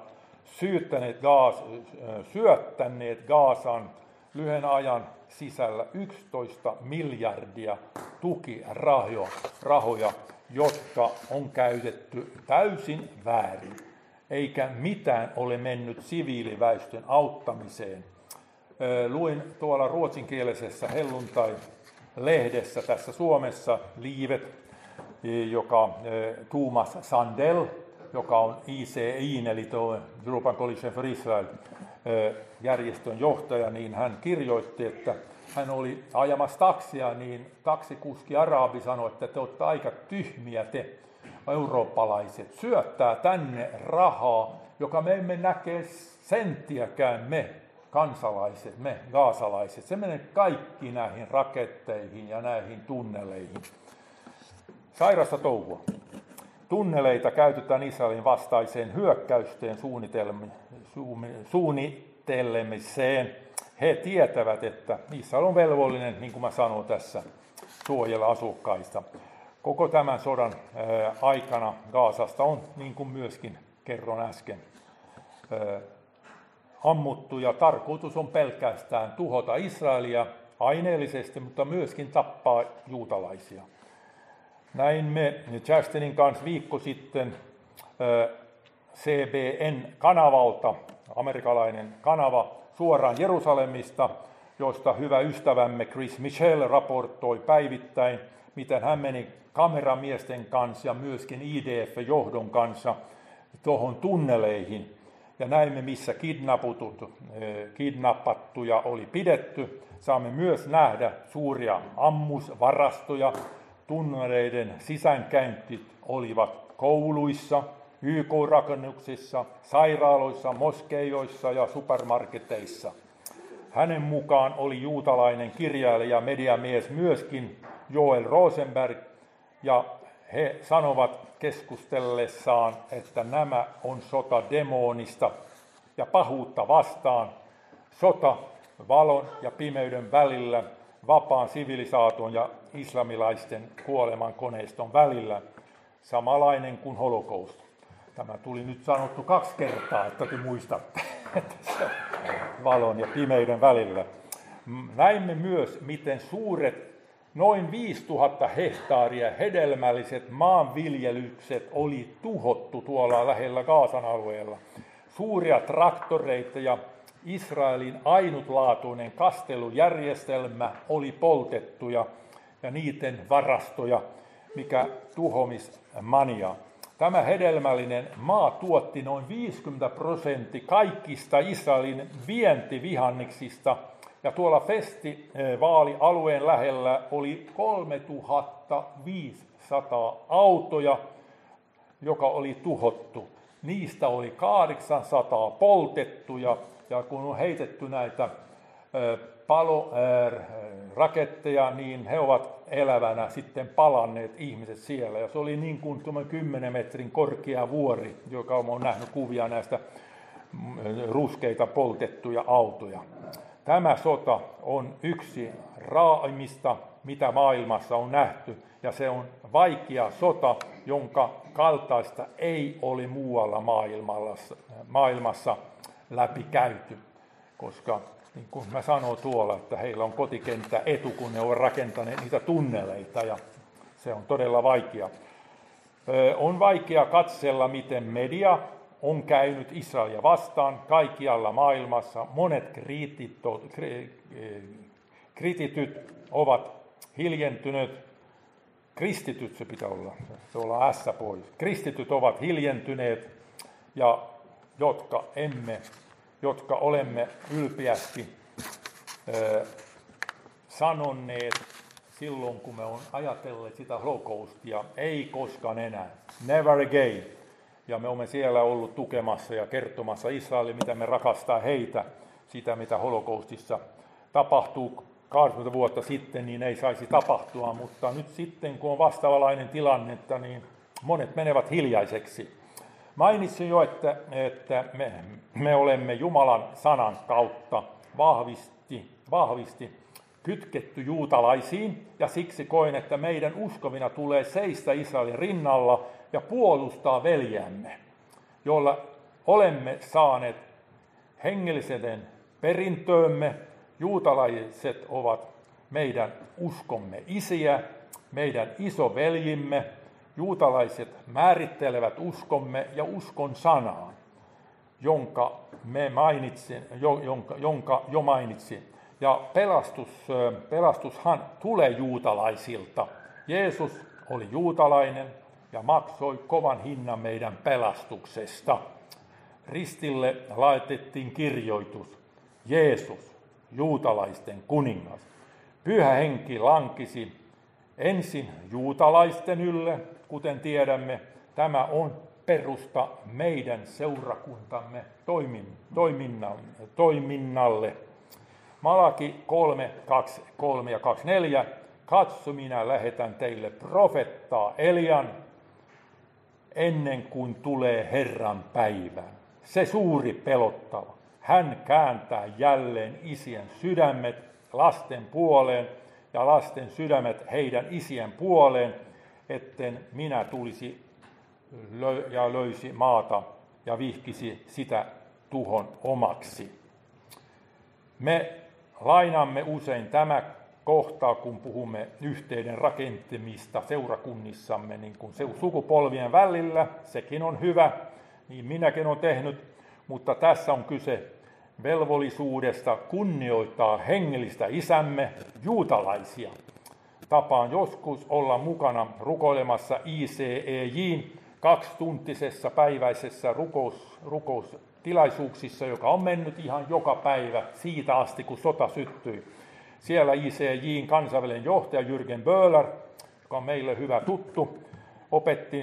syöttäneet Gaasan lyhyen ajan sisällä 11 miljardia tukirahoja, jotka on käytetty täysin väärin, eikä mitään ole mennyt siviiliväestön auttamiseen. Luin tuolla ruotsinkielisessä helluntai-lehdessä tässä Suomessa Liivet, joka Thomas Sandell, joka on ICI, eli tuo European Coalition for Israel järjestön johtaja, niin hän kirjoitti, että hän oli ajamassa taksia, niin taksikuski arabi sanoi, että te olette aika tyhmiä te eurooppalaiset, syöttää tänne rahaa, joka me emme näkee senttiäkään me kansalaiset, me gaasalaiset. Se menee kaikki näihin raketteihin ja näihin tunneleihin. Sairasta touhua. Tunneleita käytetään Israelin vastaiseen hyökkäysten suunnittelemiseen. He tietävät, että Israel on velvollinen, niin kuin mä sanoin tässä, suojella asukkaista. Koko tämän sodan aikana Gaasasta on, niin kuin myöskin kerron äsken, ammuttu, ja tarkoitus on pelkästään tuhota Israelia aineellisesti, mutta myöskin tappaa juutalaisia. Näin me Chastenin kanssa viikko sitten CBN-kanavalta, amerikkalainen kanava, suoraan Jerusalemista, josta hyvä ystävämme Chris Michel raportoi päivittäin, miten hän meni kameramiesten kanssa ja myöskin IDF-johdon kanssa tuohon tunneleihin. Ja näimme, missä kidnappattuja oli pidetty. Saamme myös nähdä suuria ammusvarastoja. Tunneleiden sisäänkäyntit olivat kouluissa, YK-rakennuksissa, sairaaloissa, moskeijoissa ja supermarketeissa. Hänen mukaan oli juutalainen kirjailija ja mediamies myöskin Joel Rosenberg, ja he sanovat keskustellessaan, että nämä on sota demonista ja pahuutta vastaan, sota valon ja pimeyden välillä, vapaan sivilisaation ja islamilaisten kuolemankoneiston välillä, samanlainen kuin holokaust. Tämä tuli nyt sanottu 2 kertaa, että te muistatte, että se on valon ja pimeyden välillä. Näimme myös, miten suuret, noin 5000 hehtaaria hedelmälliset maanviljelykset oli tuhottu tuolla lähellä Gaasan alueella. Suuria traktoreita ja Israelin ainutlaatuinen kastelujärjestelmä oli poltettu ja niiden varastoja, mikä tuhomismania. Tämä hedelmällinen maa tuotti noin 50% kaikista Israelin vientivihanneksista, ja tuolla festivaalialueen lähellä oli 3500 autoja, joka oli tuhottu. Niistä oli 800 poltettu ja ja kun on heitetty näitä raketteja, niin he ovat elävänä sitten palanneet ihmiset siellä. Ja se oli niin kuin 10 metrin korkea vuori, joka on nähnyt kuvia näistä ruskeita poltettuja autoja. Tämä sota on yksi raaimmista, mitä maailmassa on nähty, ja se on vaikea sota, jonka kaltaista ei ole muualla maailmassa läpi käyty, koska niin kuin mä sanon tuolla, että heillä on kotikenttä etu, kun ne on rakentaneet niitä tunneleita, ja se on todella vaikea. On vaikea katsella, miten media on käynyt Israelia vastaan kaikkialla maailmassa. Monet kritityt ovat hiljentyneet. Kristityt se pitää olla, se olla S pois. Kristityt ovat hiljentyneet, ja jotka olemme ylpeästi sanoneet silloin, kun me on ajatelleet sitä holokaustia, ei koskaan enää, never again. Ja me olemme siellä ollut tukemassa ja kertomassa Israelille, mitä me rakastaa heitä, sitä mitä holokaustissa tapahtuu 20 vuotta sitten, niin ei saisi tapahtua, mutta nyt sitten, kun on vastaavalainen tilanne, niin monet menevät hiljaiseksi. Mainitsin jo, että me olemme Jumalan sanan kautta vahvisti kytketty juutalaisiin, ja siksi koen, että meidän uskovina tulee seistä Israelin rinnalla ja puolustaa veljämme, jolla olemme saaneet hengellisen perintöömme. Juutalaiset ovat meidän uskomme isiä, meidän isoveljimme. Juutalaiset määrittelevät uskomme ja uskon sanaa, jonka jo mainitsin. Ja pelastushan tulee juutalaisilta. Jeesus oli juutalainen ja maksoi kovan hinnan meidän pelastuksesta. Ristille laitettiin kirjoitus: Jeesus, juutalaisten kuningas. Pyhä henki lankisi ensin juutalaisten ylle, kuten tiedämme. Tämä on perusta meidän seurakuntamme toiminnalle. Malaki 3, 2, 3 ja 24. Katso, minä lähetän teille profettaa Elian ennen kuin tulee Herran päivä. Se suuri pelottava. Hän kääntää jälleen isien sydämet lasten puoleen ja lasten sydämet heidän isien puoleen, etten minä tulisi ja löysi maata ja vihkisi sitä tuhon omaksi. Me lainaamme usein tämä kohtaa, kun puhumme yhteyden rakentamista seurakunnissamme, niin kuin sukupolvien välillä, sekin on hyvä, niin minäkin olen tehnyt, mutta tässä on kyse velvollisuudesta kunnioittaa hengellistä isämme, juutalaisia. Tapaan joskus olla mukana rukoilemassa ICEJ:n 2-tuntisessa päiväisessä rukoustilaisuuksissa, joka on mennyt ihan joka päivä siitä asti, kun sota syttyi. Siellä ICEJ:n kansainvälinen johtaja Jürgen Böhler, joka on meille hyvä tuttu, opetti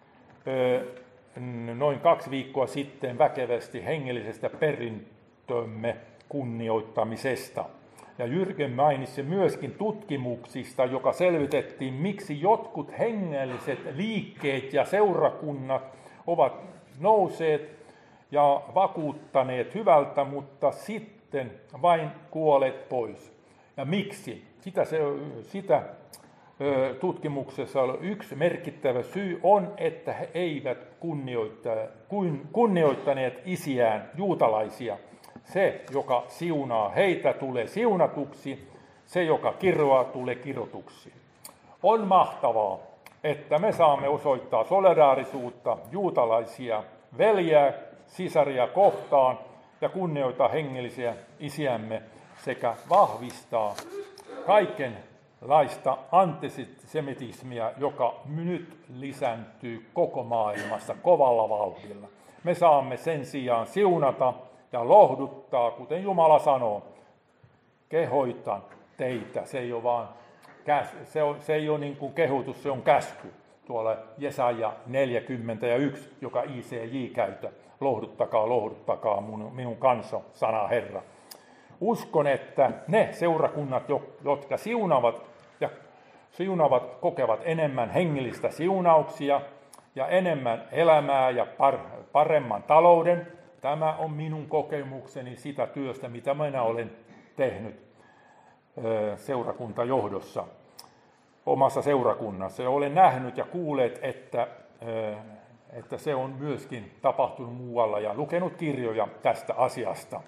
noin 2 viikkoa sitten väkevästi hengellisestä perintömme kunnioittamisesta. Ja Jürgen mainitsi myöskin tutkimuksista, joka selvitettiin, miksi jotkut hengelliset liikkeet ja seurakunnat ovat nousseet ja vakuuttaneet hyvältä, mutta sitten vain kuolleet pois. Ja miksi? Sitä tutkimuksessa yksi merkittävä syy on, että he eivät kunnioittaneet isiään, juutalaisia. Se, joka siunaa heitä, tulee siunatuksi. Se, joka kiroaa, tulee kirotuksi. On mahtavaa, että me saamme osoittaa solidaarisuutta juutalaisia veljeä, sisaria kohtaan ja kunnioittaa hengellisiä isiämme sekä vahvistaa kaikenlaista antisemitismia, joka nyt lisääntyy koko maailmassa kovalla vauhdilla. Me saamme sen sijaan siunata ja lohduttaa, kuten Jumala sanoo, kehoitan teitä. Se ei ole vaan se ei ole niin kuin kehotus, se on käsky. Tuolla Jesaja 41, joka ICJ käytä. lohduttakaa minun kanssa, sana Herra. Uskon, että ne seurakunnat, jotka siunaavat, kokevat enemmän hengellistä siunauksia ja enemmän elämää ja paremman talouden. Tämä on minun kokemukseni sitä työstä, mitä minä olen tehnyt seurakuntajohdossa omassa seurakunnassa. Ja olen nähnyt ja kuullut, että se on myöskin tapahtunut muualla ja lukenut kirjoja tästä asiasta.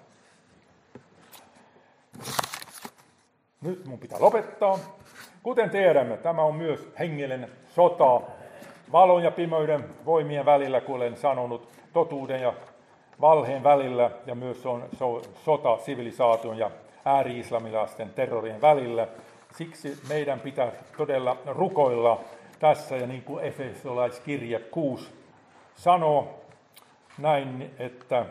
Nyt mun pitää lopettaa. Kuten tiedämme, tämä on myös hengellinen sota valon ja pimeyden voimien välillä, kun olen sanonut, totuuden ja valheen välillä, ja myös on sota sivilisaation ja ääri-islamilaisten terrorien välillä. Siksi meidän pitää todella rukoilla tässä, ja niin kuin Efesolaiskirje 6 sanoo näin, että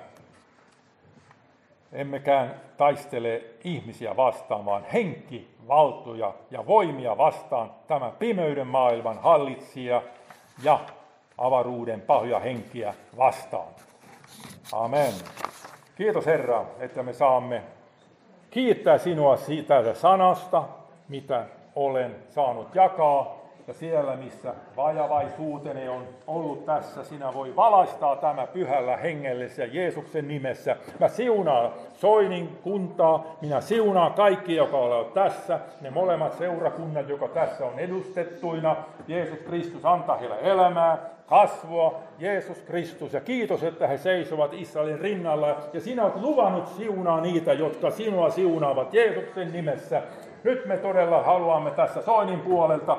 emmekään taistele ihmisiä vastaan, vaan henkivaltoja ja voimia vastaan, tämän pimeyden maailman hallitsija ja avaruuden pahoja henkiä vastaan. Amen. Kiitos Herra, että me saamme kiittää sinua siitä sanasta, mitä olen saanut jakaa. Ja siellä, missä vajavaisuuteni on ollut tässä, sinä voi valaistaa tämä pyhällä hengellisessä Jeesuksen nimessä. Mä siunaan Soinin kuntaa, minä siunaan kaikki, joka ovat tässä, ne molemmat seurakunnat, joka tässä on edustettuina. Jeesus Kristus antaa heille elämää, kasvua, Jeesus Kristus. Ja kiitos, että he seisovat Israelin rinnalla. Ja sinä olet luvannut siunaa niitä, jotka sinua siunaavat Jeesuksen nimessä. Nyt me todella haluamme tässä Soinin puolelta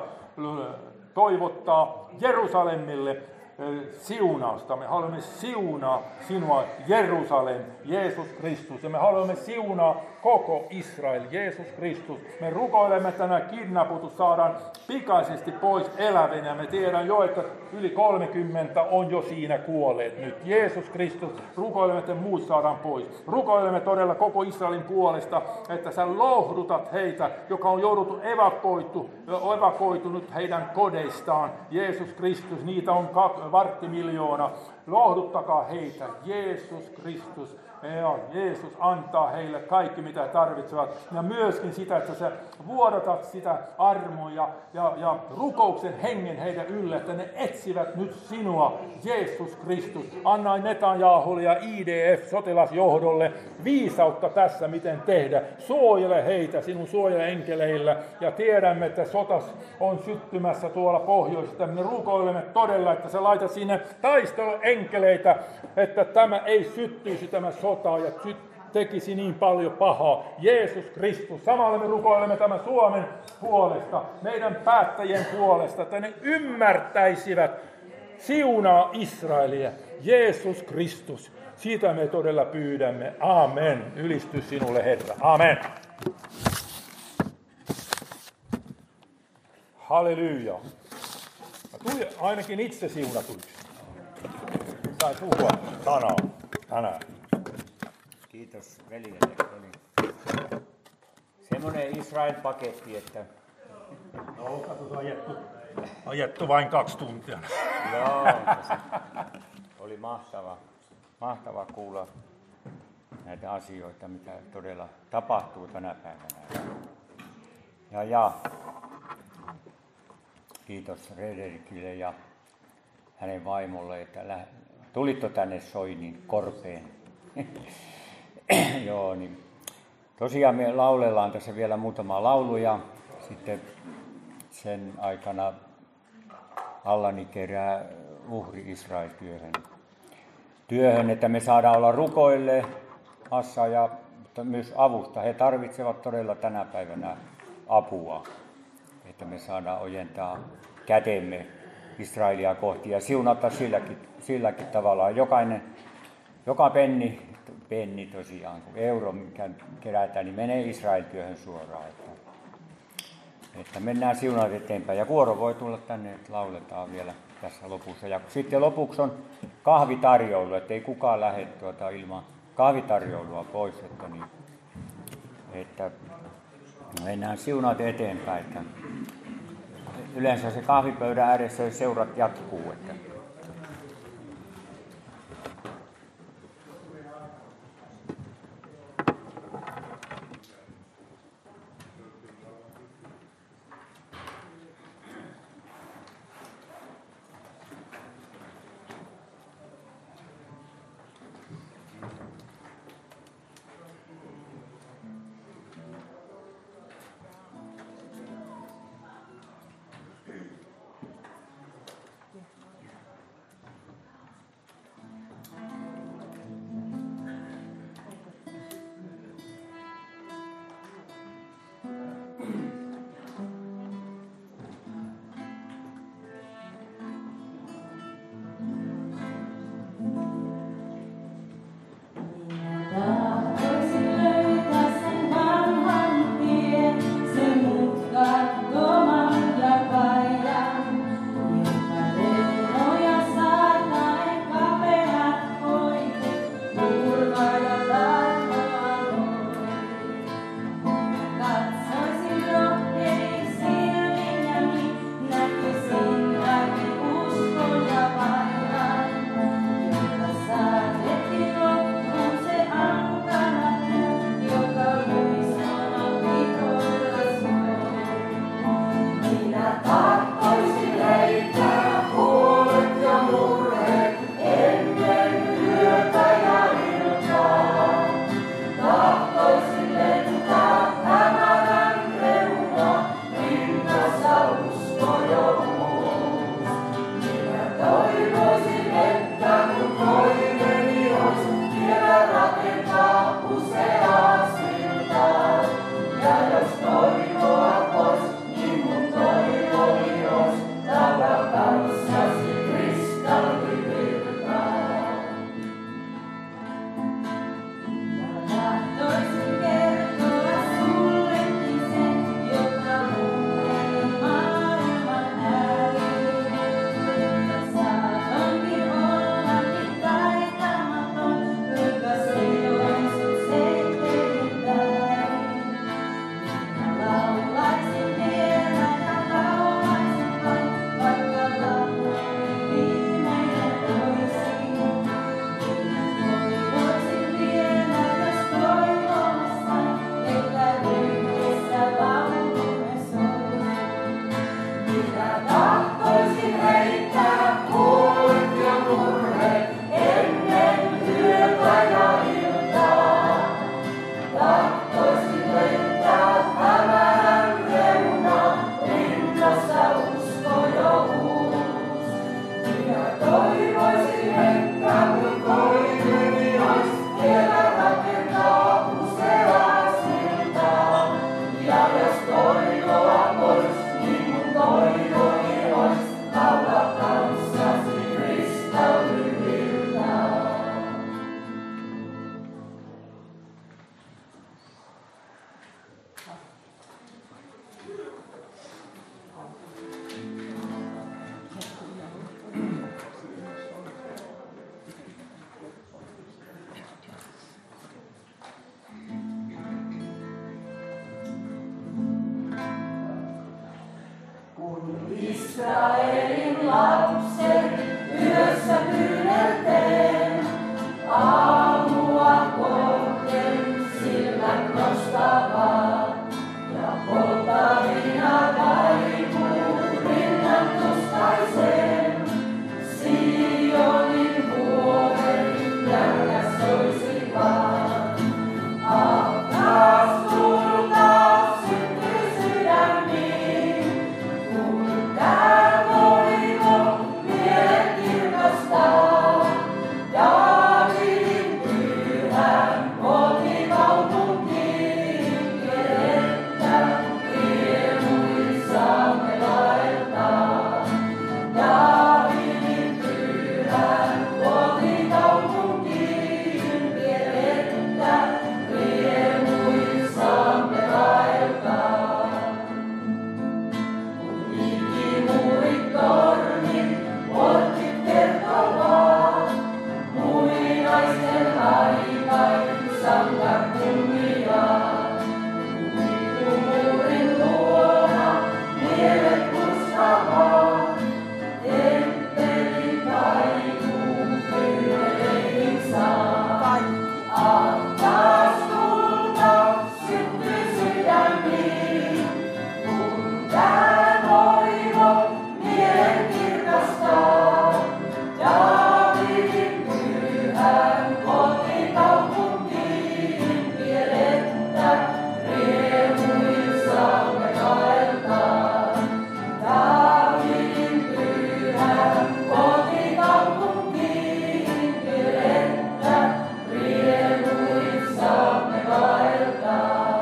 toivottaa Jerusalemille siunausta. Me haluamme siunaa sinua, Jerusalem, Jeesus Kristus. Ja me haluamme siunaa koko Israel, Jeesus Kristus. Me rukoilemme, että nämä kidnaputus saadaan pikaisesti pois elävinä. Me tiedän jo, että yli 30 on jo siinä kuolleet nyt. Jeesus Kristus, rukoilemme, että muut saadaan pois. Rukoilemme todella koko Israelin puolesta, että sä lohdutat heitä, joka on jouduttu evakuoitunut heidän kodeistaan. Jeesus Kristus, niitä on 250 000. Lohduttakaa heitä, Jeesus Kristus. Ja Jeesus antaa heille kaikki, mitä he tarvitsevat. Ja myöskin sitä, että sä vuodatat sitä armoa ja rukouksen hengen heidän ylle, että ne etsivät nyt sinua, Jeesus Kristus. Anna Netanyahulle ja IDF-sotilasjohdolle viisautta tässä, miten tehdä. Suojele heitä sinun suojeluenkeleillä. Ja tiedämme, että sota on syttymässä tuolla pohjoisesta. Me rukoilemme todella, että sä laitat sinne taisteluenkeleitä, että tämä ei syttyisi tämä sota ja tekisi niin paljon pahaa. Jeesus Kristus. Samalla me rukoilemme tämän Suomen puolesta, meidän päättäjien puolesta, että ne ymmärtäisivät siunaa Israelia. Jeesus Kristus. Siitä me todella pyydämme. Amen. Ylistys sinulle, Herra. Amen. Halleluja. Tuli ainakin itse siunatuiksi. Sain puhua sanaa tänään. Kiitos veljelle. Oli semmoinen Israel-paketti, että... No, katsotaan ajettu vain 2 tuntia. Joo, oli mahtava kuulla näitä asioita, mitä todella tapahtuu tänä päivänä. Ja kiitos Frederikille ja hänen vaimolle, että tulitte tänne Soinin korpeen. Joo, niin tosiaan me laulellaan tässä vielä muutama laulu ja sitten sen aikana Allani kerää uhri Israel-työhön, että me saadaan olla rukoille Assa ja myös avusta. He tarvitsevat todella tänä päivänä apua, että me saadaan ojentaa kätemme Israelia kohti ja siunata silläkin tavalla. Joka penni tosiaan, kun euro, mikä kerätään, niin menee Israel-työhön suoraan. Että mennään siunat eteenpäin. Ja kuoro voi tulla tänne, että lauletaan vielä tässä lopussa. Ja sitten lopuksi on kahvitarjoulu, ettei kukaan lähde ilman kahvitarjoulua pois. Että mennään siunat eteenpäin. Että yleensä se kahvipöydän ääressä seurat jatkuu. Että Israelin lapset yössä pyynelteen, aamua kohden silmät nostavat, ja polttavina vaipuu rinnan tuskaisen, Sionin vuoren järkäs soisivat. Ahtaas tulkaa syttyi sydämiin, kun tää toivo mielen kirkastaa. Daavidin pyhän kotikaupunkiin kerettä riemuissaamme laeltaa. Daavidin pyhän kotikaupunkiin kerettä riemuissaamme laeltaa. Kun ikimuurit tornit, portit kertovat, muinaisten aikain sangar kunniaa. Ikimuurin luona mielet kuskavat, temppelin taipuu pyöreihin saa. Ahtaas tulta syttyi sydämiin, kun tää toivo mielen kirkastaa. Daavidin pyhän kotikaupunkiin mielettä riemuissaamme laeltaa. Daavidin pyhän kotikaupunkiin mielettä riemuissaamme laeltaa.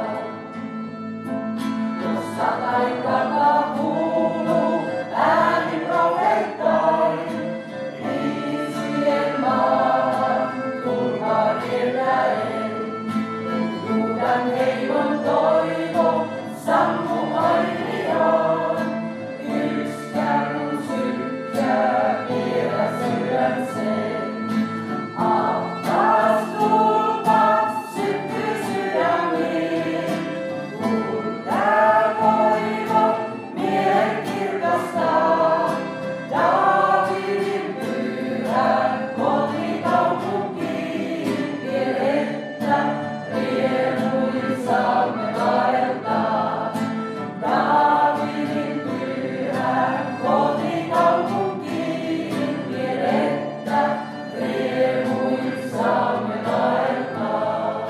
Jos sataikata kuuluu ääni profeettain, Israel maahan tulkaa eläen. Juudan heimon toivo sammu ainiaan, yskää kun sykkää vielä sydänseen. Ahtaas tulta syttyi sydämiin, kun tää toivo mielen kirkastaa. Daavidin pyhän kotikaupunkiin mielettä riemuissaamme laeltaa. Daavidin pyhän kotikaupunkiin mielettä riemuissaamme laeltaa.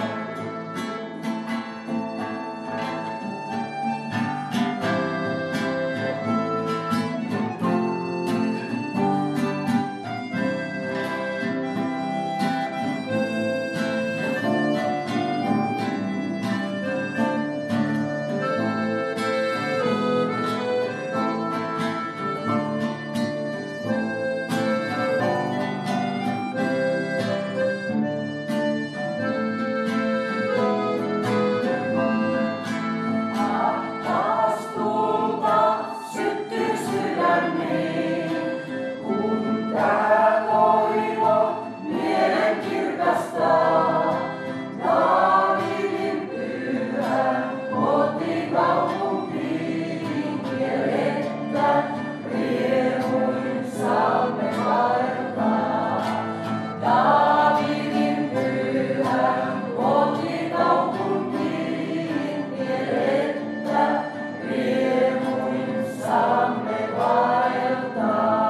Ahtaas tulta syttyi sydämiin, kun tää toivo mielen kirkastaa. Daavidin pyhän kotikaupunkiin mielettä riemuissaamme laeltaa. Daavidin pyhän kotikaupunkiin mielettä riemuissaamme laeltaa.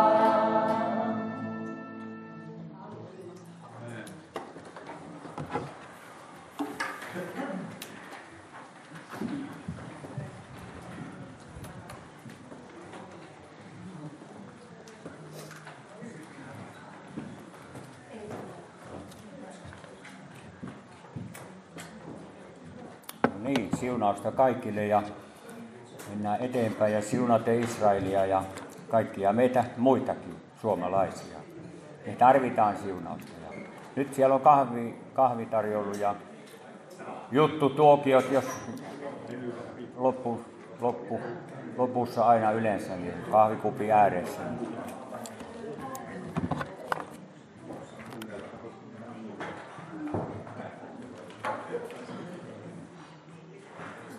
No niin, siunausta kaikille ja mennään eteenpäin ja siunate Israelia ja kaikkia meitä muitakin suomalaisia. Me tarvitaan siunausta. Ja nyt siellä on kahvitarjoilu ja juttutuokiot, jos lopussa aina yleensä, niin kahvikupin ääressä.